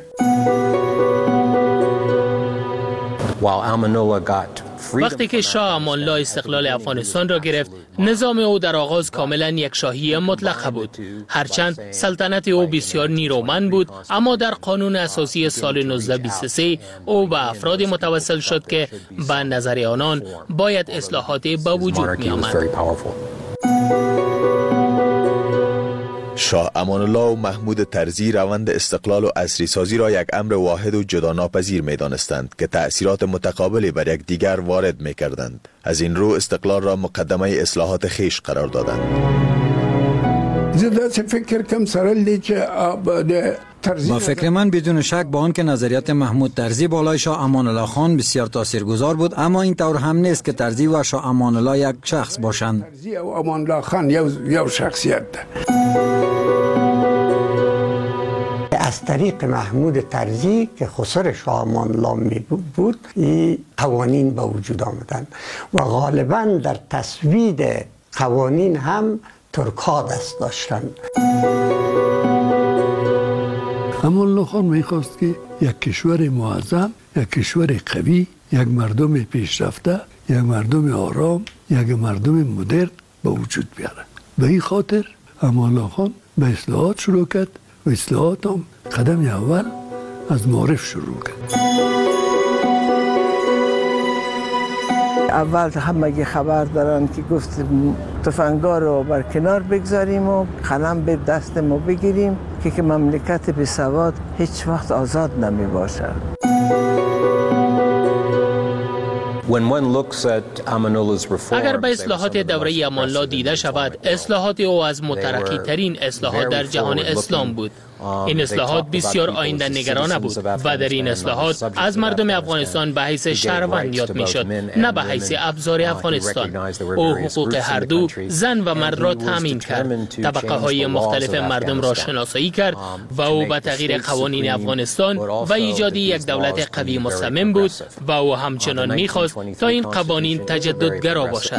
P: وقتی که شاه امان الله استقلال افغانستان را گرفت، نظام او در آغاز کاملا یک شاهی مطلقه بود. هرچند سلطنت او بسیار نیرومند بود، اما در قانون اساسی سال نوزده بیست و سه او به افرادی متوسل شد که به نظر آنان باید اصلاحات به وجود می آمد.
N: شاه امان الله و محمود طرزی روند استقلال و عصری سازی را یک امر واحد و جدا ناپذیر می دانستند که تأثیرات متقابلی بر یک دیگر وارد می کردند. از این رو استقلال را مقدمه اصلاحات خیش قرار دادند.
Q: زده فکر کم سرلی که
S: با فکر من بدون شک با آنکه نظریات محمود طرزی بالای شاه امان الله خان بسیار تاثیرگذار بود، اما این طور هم نیست که طرزی و شاه امان الله یک شخص باشند.
Q: طرزی و امان الله خان یک شخصیت ده.
J: از طریق محمود طرزی که خسر شاه امان الله می بود این قوانین به وجود آمدند و غالبا در تصویب قوانین هم ترک‌ها دست داشتند.
Q: امان الله خان میخواست که یک کشور معظم، یک کشور قوی، یک مردم پیشرفته، یک مردم آرام، یک مردم مدرن به وجود بیاره. به این خاطر امان الله خان به اصلاحات شروع کرد و اصلاحات هم قدم اول از معارف شروع کرد.
R: اول همه خبر دارن که گفت تفنگا رو بر کنار بگذاریم و قلم به دست ما بگیریم که که مملکت بی سواد هیچ وقت آزاد نمی باشد.
P: اگر به اصلاحات دوره امان الله دیده شود، اصلاحات او از مترقی ترین اصلاحات در جهان اسلام بود. این اصلاحات بسیار آینده نگرانه بود و در این اصلاحات از مردم افغانستان به حیث شهروند یاد می شد، نه به حیث ابزار افغانستان. او حقوق هر دو زن و مرد را تامین کرد، طبقه های مختلف مردم را شناسایی کرد و او به تغییر قوانین افغانستان و ایجاد یک دولت قوی مصمم بود و او همچنان می خواست تا این قوانین تجددگرا باشد.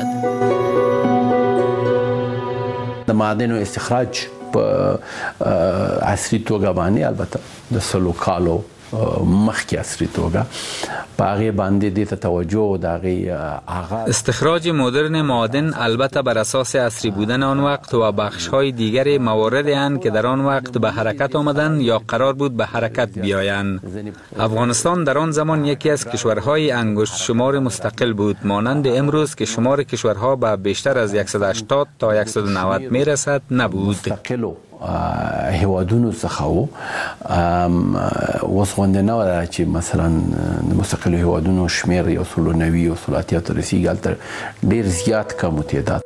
T: معدن و استخراج په عصري توګه باندې البته د سلو کالو مخکې عصري توګه په هغې باندې دې ته توجه د هغې آغاز
U: استخراج مدرن معادن البته بر اساس عصری بودن آن وقت و بخش‌های دیگر مواردی اند که در آن وقت به حرکت آمدند یا قرار بود به حرکت بیایند. افغانستان در آن زمان یکی از کشورهای انگشت شمار مستقل بود، مانند امروز که شمار کشورها به بیشتر از صد و هشتاد تا صد و نود میرسد نبود.
T: هیوادونو څخه و اوس غونډه نه وه چې مثلا د مستقلو هیوادونو شمیر یو سلو نوي یو سلو اتیا ته رسیږي، هلته ډېر زیات کم و تعداد.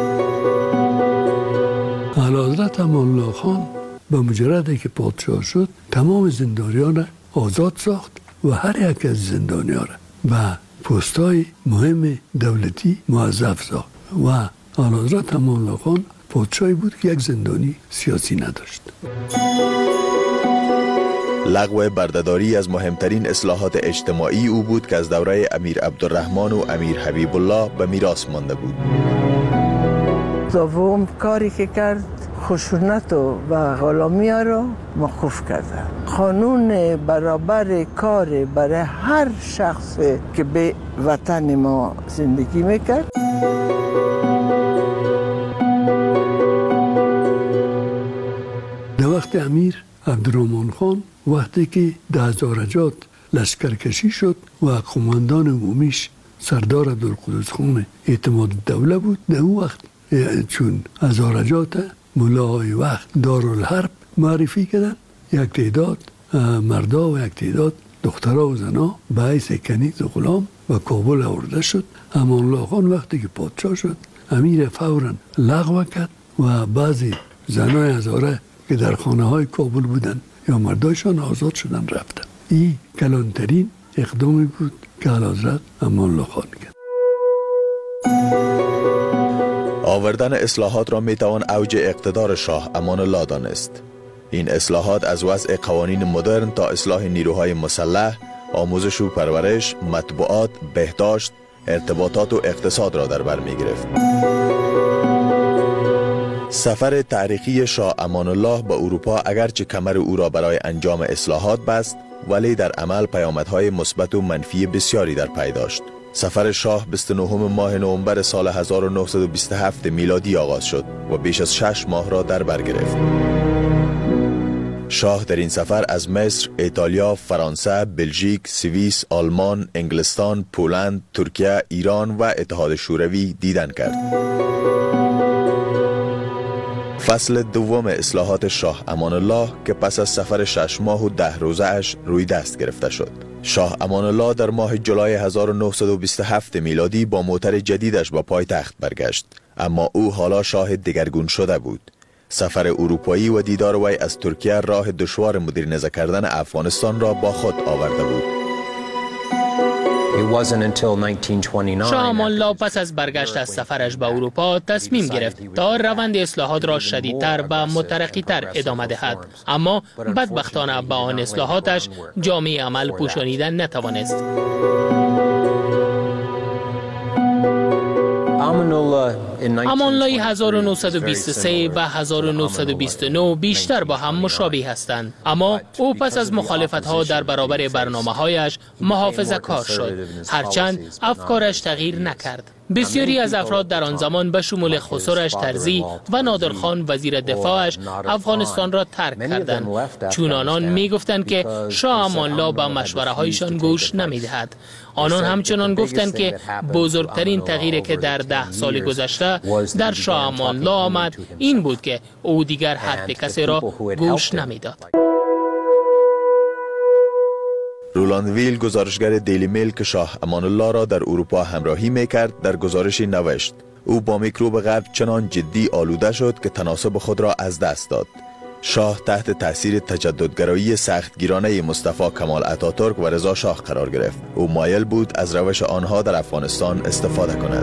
Q: اعلیحضرت امان الله خان به مجرد که پادشاه شد تمام زندانیان را آزاد ساخت و هر یک از زندانیان را به پست‌های مهم دولتی موظف ساخت و اعلیحضرت امان الله خان پادشاهی بود که یک زندانی سیاسی نداشت.
N: لغو بردهداری از مهمترین اصلاحات اجتماعی او بود که از دوره امیر عبدالرحمن و امیر حبیب الله به میراث مانده بود.
R: دوم کاری که کرد خشونت و غلامی را موقوف کرده. قانون برابر کار برای هر شخص که به وطن ما زندگی میکرد.
Q: در وقت امیر عبدالرحمن خان وقتی که در هزارجات لشکرکشی شد و قماندان عمومیش سردار عبدالقدوس خان اعتماد الدوله بود، در اون وقت چون هزارجات ملاهای وقت دارالحرب معرفی کردن، یک تعداد مردا و یک تعداد دخترها و زنها به حیث کنیز و غلام و کابل آورده شد. امان الله خان وقتی که پادشاه شد امیر فوراً لغو کرد و بعضی زنای هزاره که در خانه های کابل بودن یا مردایشان آزاد شدن رفتن. این کلانترین اقدامی بود که اعلیحضرت امان الله خان کرد.
N: آوردن اصلاحات را میتوان اوج اقتدار شاه امان الله دانست. این اصلاحات از وضع قوانین مدرن تا اصلاح نیروهای مسلح، آموزش و پرورش، مطبوعات، بهداشت، ارتباطات و اقتصاد را در بر می گرفت. سفر تاریخی شاه امان الله به اروپا اگرچه کمر او را برای انجام اصلاحات بست، ولی در عمل پیامدهای مثبت و منفی بسیاری در پی داشت. سفر شاه بیست و نهم ماه نوامبر سال هزار و نهصد و بیست و هفت میلادی آغاز شد و بیش از شش ماه را در بر گرفت. شاه در این سفر از مصر، ایتالیا، فرانسه، بلژیک، سوئیس، آلمان، انگلستان، پولند، ترکیه، ایران و اتحاد شوروی دیدن کرد. فصل دوم اصلاحات شاه امان الله که پس از سفر شش ماه و ده روزه اش روی دست گرفته شد. شاه امان الله در ماه جولای هزار و نهصد و بیست و هفت میلادی با موتر جدیدش به پایتخت برگشت، اما او حالا شاه دگرگون شده بود. سفر اروپایی و دیدار وی از ترکیه راه دشوار مدرنیزه کردن افغانستان را با خود آورده بود.
P: شاه امان الله پس از برگشت از سفرش به اروپا تصمیم گرفت تا روند اصلاحات را شدیدتر و مترقی‌تر ادامه دهد، اما بدبختانه به آن اصلاحاتش جامعه عمل پوشانیدن نتوانست. امان الله هزار و نهصد و بیست و سه و هزار و نهصد و بیست و نه بیشتر با هم مشابه هستند، اما او پس از مخالفت‌ها در برابر برنامه‌هایش محافظه‌کار شد، هرچند افکارش تغییر نکرد. بسیاری از افراد در آن زمان به شمول خسروش ترزی و نادرخان وزیر دفاعش افغانستان را ترک کردند، چون آنان می گفتند که شاه امان الله به مشوره هایشان گوش نمی دهد. آنان همچنان گفتند که بزرگترین تغییری که در ده سال گذشته در شاه امان الله آمد این بود که او دیگر حرف کسی را گوش نمی داد.
N: رولاند ویل، گزارشگر دیلی میل که شاه امان الله را در اروپا همراهی میکرد، در گزارشی نوشت: او با میکروب غرب چنان جدی آلوده شد که تناسب خود را از دست داد. شاه تحت تاثیر تجددگرایی سختگیرانه مصطفی کمال اتاتورک و رضا شاه قرار گرفت. او مایل بود از روش آنها در افغانستان استفاده کند.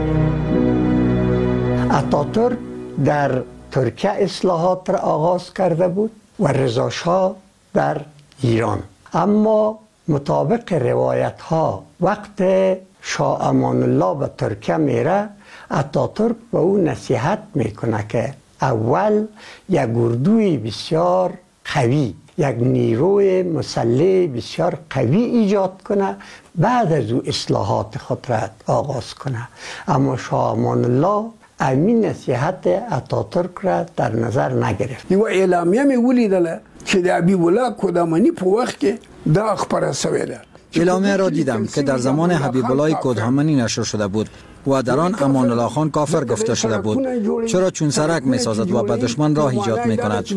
J: اتاتورک در ترکیه اصلاحات را آغاز کرده بود و رضا شاه در ایران، اما مطابق روایت ها وقت شاه امان الله به ترکیه میره، اتاتورک به او نصیحت میکنه که اول یک اردوی بسیار قوی، یک نیروی مسلح بسیار قوی ایجاد کنه، بعد از او اصلاحات خود را آغاز کنه. اما شاه امان الله امین نصیحت اتاتورک را در نظر نگرفت.
Q: یو اعلامیه می ولیدله که د حبیب الله کدامانی په وخت کې دا خبره شوې ده.
S: اعلامیه را دیدم که در زمان حبیب الله کدامانی نشر شده بود و در آن امان الله خان کافر گفته شده بود، چرا چون سرک می سازد و به دشمن راه ایجاد می کند.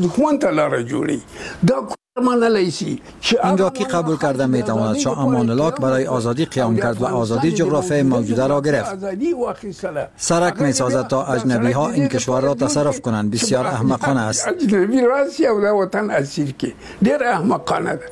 S: این را کی قبول کرده می تواند؟ شاه امان الله برای آزادی قیام کرد و آزادی جغرافیای موجوده را گرفت. سرک می سازد تا اجنبی ها این کشور را تصرف کنند. بسیار احمقانه است.
Q: اجنبی راست یا در وطن اسیر که دیر احمقانه ده.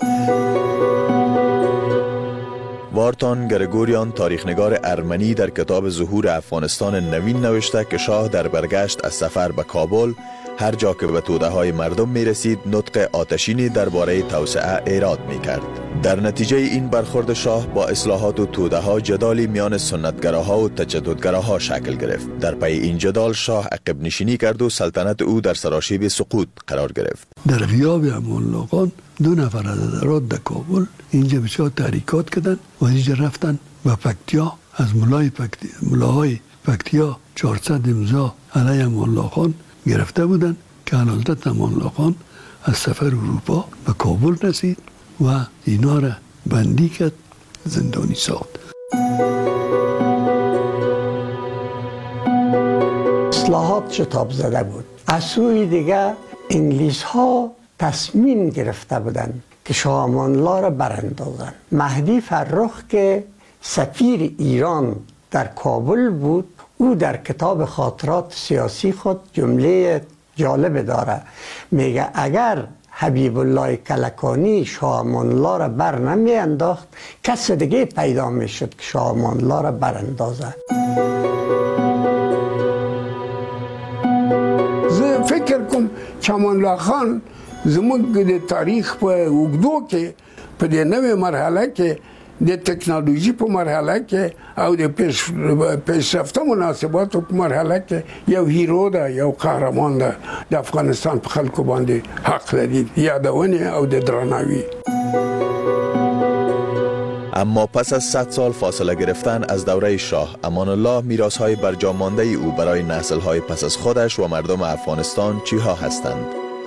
N: وارتان گرگوریان، تاریخنگار ارمنی، در کتاب ظهور افغانستان نوین نوشته که شاه در برگشت از سفر به کابل هر جا که به توده های مردم می رسید نطق آتشینی درباره توسعه ایراد می کرد. در نتیجه این برخورد شاه با اصلاحات و توده ها جدالی میان سنتگراها و تجددگراها شکل گرفت. در پی این جدال شاه عقب نشینی کرد و سلطنت او در سراشیب سقوط قرار گرفت.
Q: در غیاب امان الله خان دو نفر از ادارات در کابل اینجا بسیار تحریکات کردن و اینجا رفتن و پکتیا از ملای پکتیا ملاهای پکتیا چهارصد امضا علیه امان الله خان گرفته بودن که حضرت امان الله خان از سفر اروپا به کابل رسید و اینا را بندی کرد، زندانی ساخت. اصلاحات شتاب زده بود. از سوی دیگه انگلیس ها تصمیم گرفته بودند که شاه امان الله را براندازند. مهدی فرخ که سفیر ایران در کابل بود، او در کتاب خاطرات سیاسی خود جمله جالب داره، میگه اگر حبیب الله کلکانی شاه امان الله را بر نمی انداخت، کس دیگه پیدا میشد که شاه امان الله را براندازه. زه فکر کوم چې امان الله خان زموږ د تاریخ په اوږدو کې په دې نوې مرحله کې د تکنالوژي په مرحله کې او د پیشرفته مناسباتو په مرحله کې یو هیرو ده، یو قهرمان ده. د افغانستان په خلکو باندې حق لري یادونه او د درناوي.
N: اما پس از صد سال فاصله گرفتن از دوره شاه امان الله، میراث‌های برجا مانده او برای نسل‌های پس از خودش و مردم افغانستان چیها هستند؟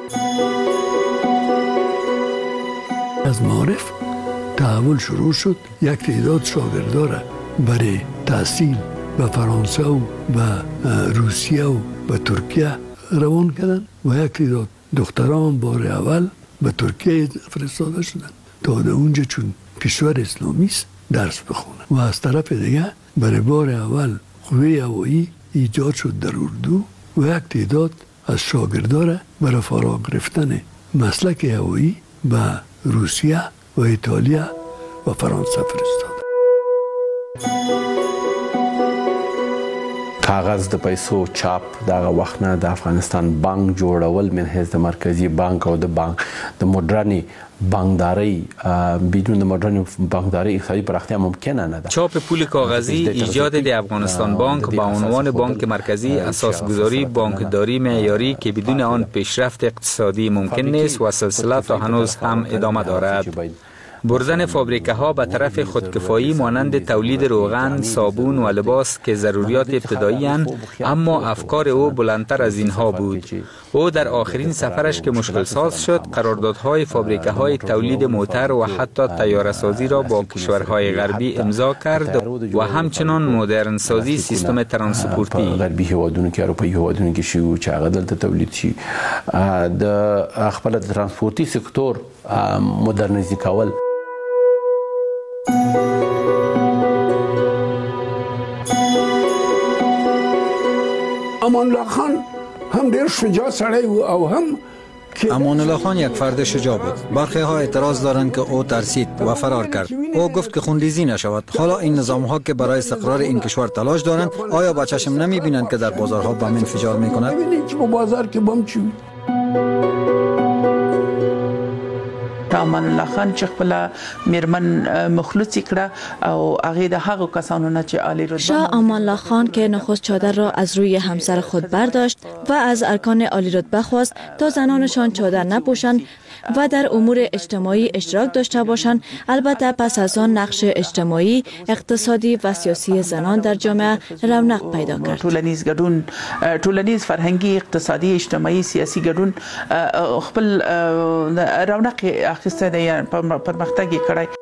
Q: از معارف تحول شروع شد. یک تعداد شاگردا را برای تحصیل به فرانسه و به روسیه و به ترکیه روان کردن و یک تعداد دختران بار اول به ترکیه فرستاده شدن تا در اونجا چون کشور اسلامی است درس بخونن و از طرف دیگه برای بار اول قوه هوایی ایجاد شد در اردو و یک تعداد از شاگردان برای فرا گرفتن مسلک هوایی به روسیه و ایتالیا و فرانسه فرستاد.
T: کاغذ د پیسو چاپ دغه وخت نه د افغانستان بانک جوړول من حیث د مرکزی بانک او د بانک د مدرنی بانکداری بدون د مدرنی بانکداری اقتصادی پراختیا ممکنه نه ده.
U: چاپ پول کاغذی ایجاد د افغانستان بانک با عنوان بانک مرکزی اساسگذاری بانکداری معیاری که بدون آن پیشرفت اقتصادی ممکن نیست و سلسله تا هنوز هم ادامه دارد. بردن فابریکه ها به طرف خودکفایی مانند تولید روغن، صابون و لباس که ضروریات ابتدایی اند، اما افکار او بلندتر از اینها بود. او در آخرین سفرش که مشکل ساز شد، قراردادهای فابریکه های تولید موتر و حتی طیاره سازی را با کشورهای غربی امضا کرد و همچنان مدرن سازی سیستم ترانسپورتی.
T: غربی هیوادونو کې اروپایي هیوادونو کې شو چې هغه دلته تولید شي د خپل ترانسپورتي سکتور مدرنیزي کول.
B: امان الله خان هم ډیر شجاع سړی و او هم
S: امان الله خان یک فرد شجاع بود. برخی ها اعتراض دارند که او ترسید و فرار کرد. او گفت که خونریزی نشود. حالا این نظام ها که برای استقرار این کشور تلاش دارند، آیا با چشم نمی بینند که در بازارها بم انفجار می کند؟
B: ببینید که با بازار که بم چی
V: امان الله خان چې خپل میرمن مخلصی کړه او هغه د هغو کسانو نه چې عالی رتبه
L: شاه امان الله خان که نخست چادر را از روی همسر خود برداشت و از ارکان عالی رتبه خواست تا زنانشان چادر نپوشند و در امور اجتماعی اشتراک داشته باشند. البته پس از آن نقش اجتماعی، اقتصادی و سیاسی زنان در جامعه رونق پیدا کرد.
V: ټولنیز ګډون، ټولنیز فرهنګي، اقتصادي، اجتماعي، سیاسي ګډون خپل رونق اخیسته دی، پرمختګ یې کړی.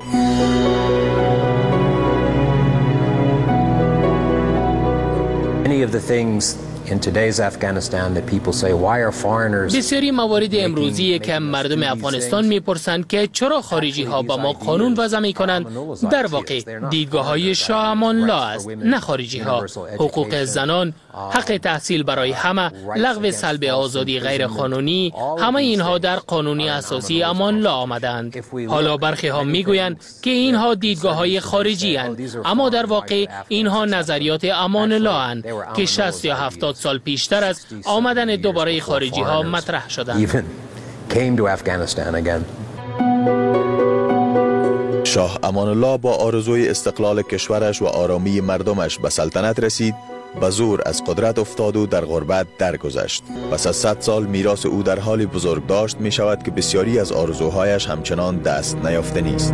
O: Many of the things in today's Afghanistan that people say why are foreigners.
P: بسیاری موارد امروزی که مردم افغانستان میپرسند که چرا خارجی ها با ما قانون وضع میکنند، در واقع دیدگاه های شاه امان الله است، نه خارجی ها. حقوق زنان، حق تحصیل برای همه، لغو سلب آزادی غیر قانونی، همه اینها در قانون اساسی امان الله آمدند. حالا برخی ها میگویند که اینها دیدگاه های خارجی اند، اما در واقع اینها نظریات امان الله اند که شصت یا هفتاد سال پیشتر از آمدن دوباره خارجی ها مطرح شدند.
N: شاه امان الله با آرزوی استقلال کشورش و آرامی مردمش به سلطنت رسید، به زور از قدرت افتاد و در غربت درگذشت. پس از صد سال میراث او در حال بزرگ داشت می شود که بسیاری از آرزوهایش همچنان دست نیافته نیست.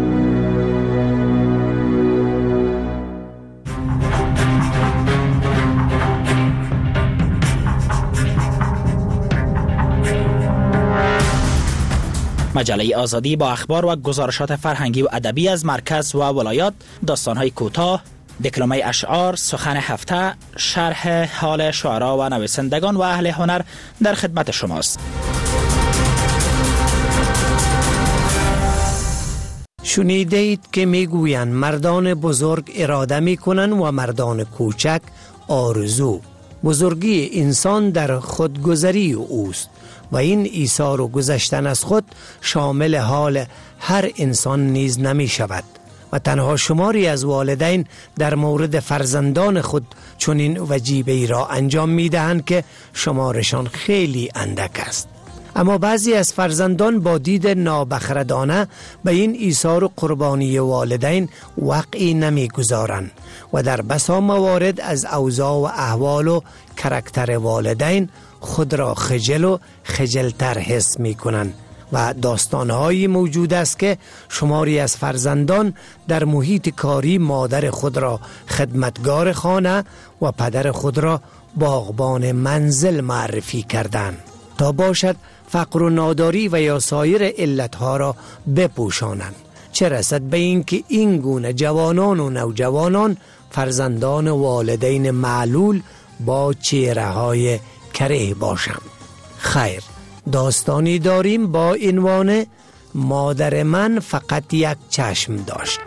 M: مجله آزادی با اخبار و گزارشات فرهنگی و ادبی از مرکز و ولایات، داستان‌های کوتاه، دکلمه اشعار، سخن هفته، شرح حال شعرا و نویسندگان و اهل هنر در خدمت شماست.
J: شنیدید که میگویند مردان بزرگ اراده میکنند و مردان کوچک آرزو. بزرگی انسان در خودگذری اوست و این ایثار و گذشتن از خود شامل حال هر انسان نیز نمی شود و تنها شماری از والدین در مورد فرزندان خود چنین وجیبه ای را انجام می دهند که شمارشان خیلی اندک است. اما بعضی از فرزندان با دید نابخردانه به این ایثار و قربانی والدین وقعی نمی گذارند و در بسا موارد از اوضاع و احوال و کرکتر والدین خود را خجل و خجلتر حس می کنند و داستانهایی موجود است که شماری از فرزندان در محیط کاری مادر خود را خدمتگار خانه و پدر خود را باغبان منزل معرفی کردند تا باشد فقر و ناداری و یا سایر علتها را بپوشانند، چه رسد به این که این گونه جوانان و نوجوانان فرزندان والدین معلول با چهره های کره باشم. خیر، داستانی داریم با عنوان مادر من فقط یک چشم داشت.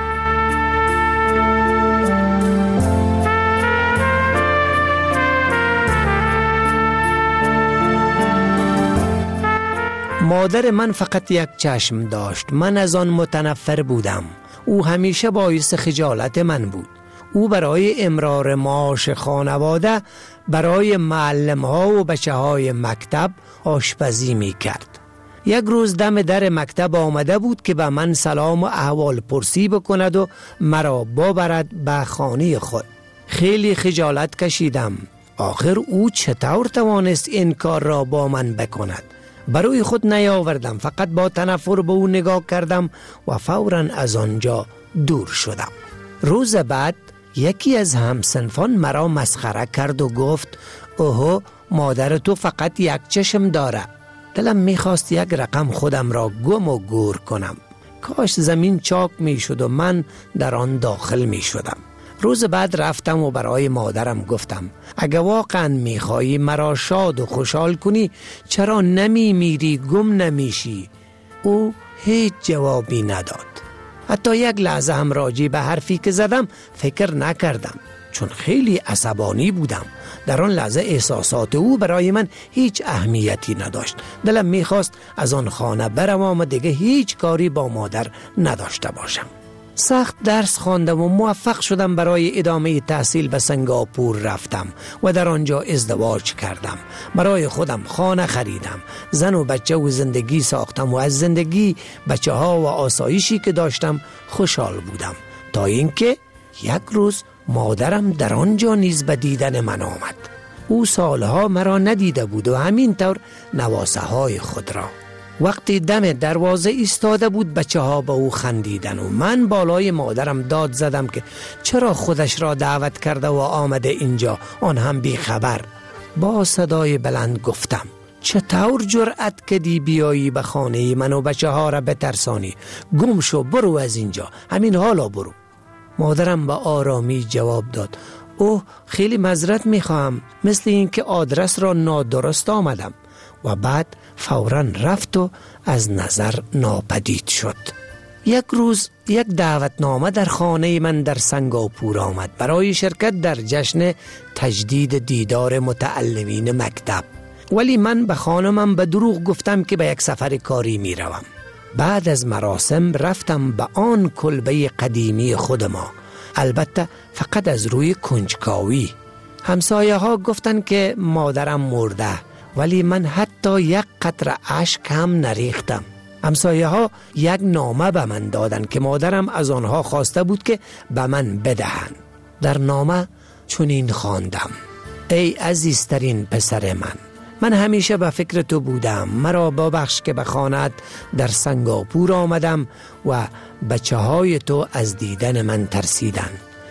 J: مادر من فقط یک چشم داشت. من از آن متنفر بودم. او همیشه باعث خجالت من بود. او برای امرار معاش خانواده برای معلم ها و بچه های مکتب آشپزی می کرد. یک روز دم در مکتب آمده بود که به من سلام و احوال پرسی بکند و مرا ببرد به خانه خود. خیلی خجالت کشیدم. آخر او چطور توانست این کار را با من بکند؟ برای خود نیاوردم، فقط با تنفر به او نگاه کردم و فوراً از آنجا دور شدم. روز بعد یکی از همسنفان مرا مسخره کرد و گفت اوهو، مادر تو فقط یک چشم داره. دلم میخواست یک رقم خودم را گم و گور کنم. کاش زمین چاک میشد و من در آن داخل میشدم. روز بعد رفتم و برای مادرم گفتم اگه واقعا میخوایی مرا شاد و خوشحال کنی چرا نمی میری گم نمیشی؟ او هیچ جوابی نداد. حتی یک لحظه هم راجع به حرفی که زدم فکر نکردم، چون خیلی عصبانی بودم. در آن لحظه احساسات او برای من هیچ اهمیتی نداشت. دلم میخواست از آن خانه بروم و دیگه هیچ کاری با مادر نداشته باشم. سخت درس خواندم و موفق شدم. برای ادامه تحصیل به سنگاپور رفتم و در آنجا ازدواج کردم. برای خودم خانه خریدم، زن و بچه و زندگی ساختم و از زندگی، بچه ها و آسایشی که داشتم خوشحال بودم، تا اینکه یک روز مادرم در آنجا نیز به دیدن من آمد. او سالها مرا ندیده بود و همینطور نواسه های خود را. وقتی دم دروازه ایستاده بود بچه ها به او خندیدن و من بالای مادرم داد زدم که چرا خودش را دعوت کرده و آمده اینجا، آن هم بی خبر. با صدای بلند گفتم چطور جرأت کردی بیایی به خانه من و بچه ها را بترسانی؟ گم شو، برو از اینجا، همین حالا برو. مادرم با آرامی جواب داد اوه، خیلی معذرت میخواهم، مثل اینکه آدرس را نادرست آمدم. و بعد فوراً رفت و از نظر ناپدید شد. یک روز یک دعوتنامه در خانه من در سنگاپور آمد برای شرکت در جشن تجدید دیدار متعلمین مکتب، ولی من به خانمم به دروغ گفتم که به یک سفر کاری می روم. بعد از مراسم رفتم به آن کلبه قدیمی خود ما، البته فقط از روی کنجکاوی. همسایه ها گفتن که مادرم مرده، ولی من حتی یک قطره اشک هم نریختم. همسایه ها یک نامه به من دادن که مادرم از آنها خواسته بود که به من بدهند. در نامه چنین خواندم: ای عزیزترین پسر من، من همیشه به فکر تو بودم. مرا ببخش که به خانه‌ات در سنگاپور آمدم و بچه های تو از دیدن من ترسیدن،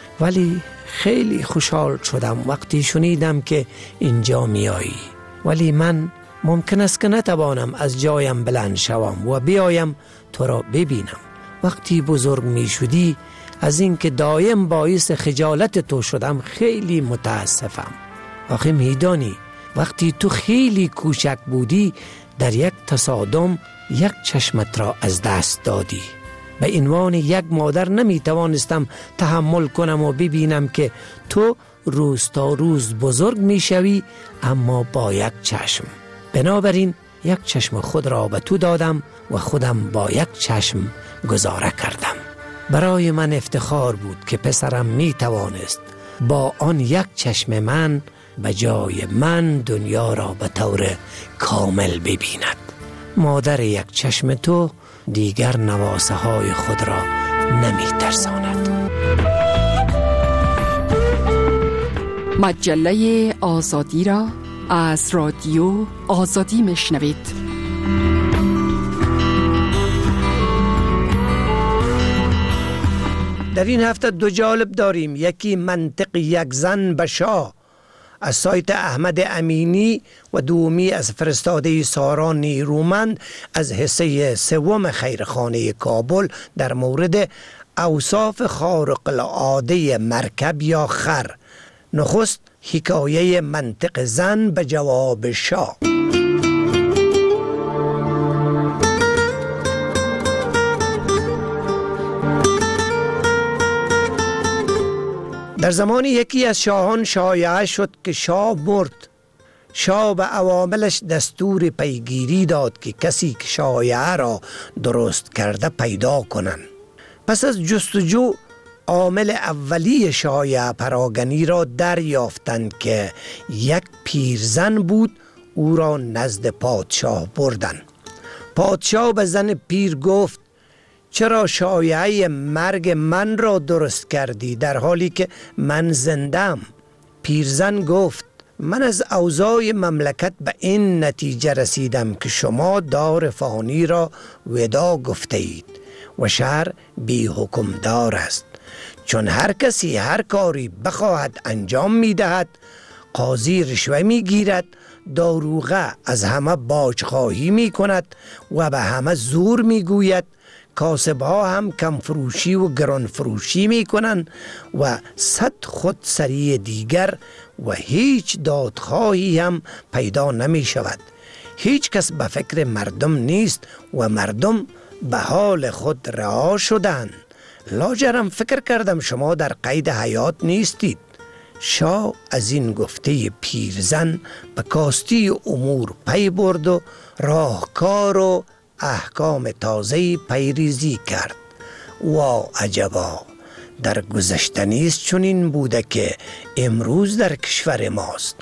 J: ولی خیلی خوشحال شدم وقتی شنیدم که اینجا میایی. ولی من ممکن است که نتوانم از جایم بلند شوم و بیایم تو را ببینم. وقتی بزرگ می شدی از اینکه دایم باعث خجالت تو شدم خیلی متاسفم. آخه میدانی وقتی تو خیلی کوچک بودی در یک تصادم یک چشمت را از دست دادی. به عنوان یک مادر نمی توانستم تحمل کنم و ببینم که تو روز تا روز بزرگ می شوی اما با یک چشم. بنابراین یک چشم خود را به تو دادم و خودم با یک چشم گذاره کردم. برای من افتخار بود که پسرم می توانست با آن یک چشم من به جای من دنیا را به طور کامل ببیند. مادر یک چشم تو دیگر نواسه های خود را نمی ترساند.
I: مجله آزادی را از رادیو آزادی میشنوید.
J: در این هفته دو جالب داریم. یکی منطق یک زن به شاه از سایت احمد امینی و دومی از فرستاده سارا نیرومند از حصه سوم خیرخانه کابل در مورد اوصاف خارق العاده مرکب یا خر. نخست حکایه منطق زن به جواب شاه. در زمان یکی از شاهان شایعه شد که شاه مرد. شاه به عواملش دستور پیگیری داد که کسی که شایعه را درست کرده پیدا کنند. پس از جستجو عامل اولی شایعه پراگنی را دریافتند که یک پیرزن بود. او را نزد پادشاه بردند. پادشاه به زن پیر گفت چرا شایعه مرگ من را درست کردی در حالی که من زندم؟ پیرزن گفت من از اوضاع مملکت به این نتیجه رسیدم که شما دار فانی را ودا گفته اید و شهر بی حکمدار است. چون هر کسی هر کاری بخواهد انجام می دهد، قاضی رشوه می گیرد، داروغه از همه باجخواهی می کند و به همه زور می گوید، کاسب ها هم کم فروشی و گران فروشی می کنند و صد خودسری دیگر و هیچ دادخواهی هم پیدا نمی شود. هیچ کس به فکر مردم نیست و مردم به حال خود رها شدند. لاجرم فکر کردم شما در قید حیات نیستید. شاه از این گفته پیرزن به کاستی امور پی برد و راهکار و احکام تازه پیریزی کرد. وا عجبا، در گذشته نیست چنین بوده که امروز در کشور ماست.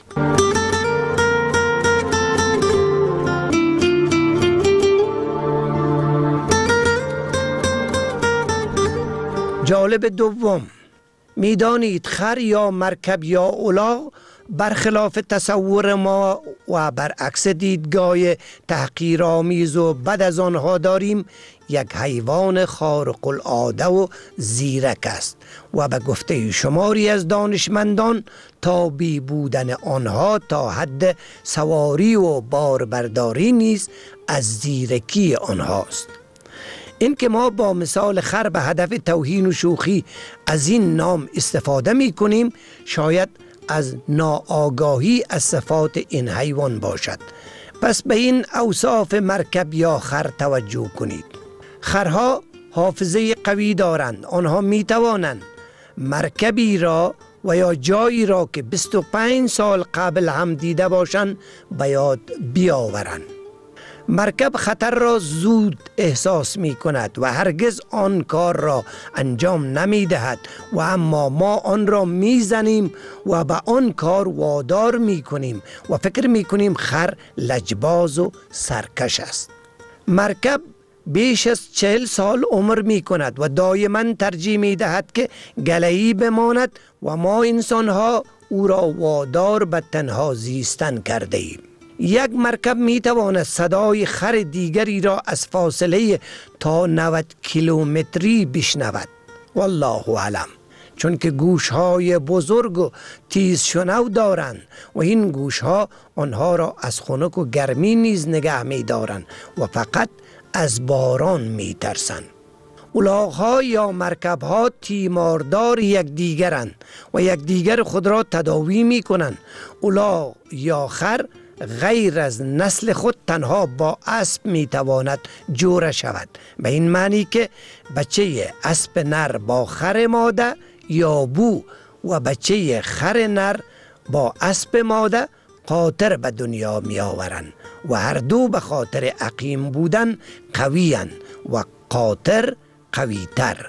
J: جالب دوم، میدانید خر یا مرکب یا الاغ برخلاف تصور ما و برعکس دیدگاه تحقیرآمیز و بد از آنها داریم، یک حیوان خارق العاده و زیرک است و به گفته شماری از دانشمندان تابی بودن آنها تا حد سواری و باربرداری نیز از زیرکی آنهاست. این که ما با مثال خر به هدف توهین و شوخی از این نام استفاده می کنیم شاید از ناآگاهی از صفات این حیوان باشد. پس به این اوصاف مرکب یا خر توجه کنید. خرها حافظه قوی دارند. آنها می توانند مرکبی را و یا جایی را که بیست و پنج سال قبل هم دیده باشند به یاد بیاورند. مرکب خطر را زود احساس می کند و هرگز آن کار را انجام نمی دهد و اما ما آن را می زنیم و به آن کار وادار می کنیم و فکر می کنیم خر لجباز و سرکش است. مرکب بیش از چهل سال عمر می کند و دائما ترجیح می دهد که گله‌ای بماند و ما انسان ها او را وادار به تنها زیستن کرده ایم. یک مرکب می تواند صدای خر دیگری را از فاصله تا نود کیلومتری بشنود. والله اعلم. چون که گوش های بزرگ و تیز شنو دارند و این گوش ها آنها را از خنک و گرمی نیز نگه می دارند و فقط از باران می ترسند. الاغ ها یا مرکب ها تیماردار یک دیگرند و یک دیگر خود را تداوی می کنند. الاغ یا خر غیر از نسل خود تنها با اسب می تواند جوره شود، به این معنی که بچه اسب نر با خر ماده یا بو و بچه خر نر با اسب ماده قاطر به دنیا می آورند و هر دو به خاطر عقیم بودن قوی‌اند و قاطر قوی تر.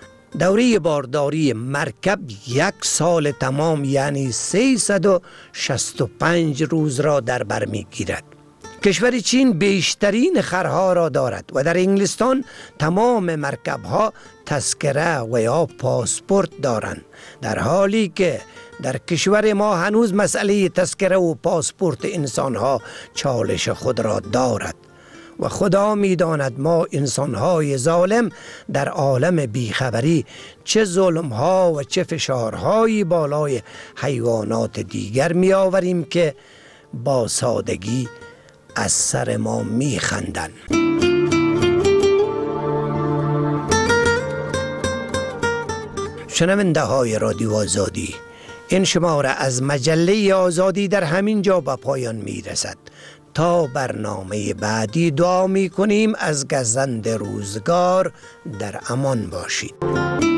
J: دوره بارداری مرکب یک سال تمام یعنی سیصد و شصت و پنج روز را در بر می گیرد. کشور چین بیشترین خرها را دارد و در انگلستان تمام مرکبها تذکره و یا پاسپورت دارند، در حالی که در کشور ما هنوز مسئله تذکره و پاسپورت انسانها چالش خود را دارد و خدا می داند ما انسانهای ظالم در عالم بیخبری چه ظلمها و چه فشارهایی بالای حیوانات دیگر می آوریم که با سادگی از سر ما می خندند. شنونده های رادیو آزادی، این شماره از مجله آزادی در همین جا به پایان می رسد. تا برنامه بعدی دعا می کنیم از گزند روزگار در امان باشید.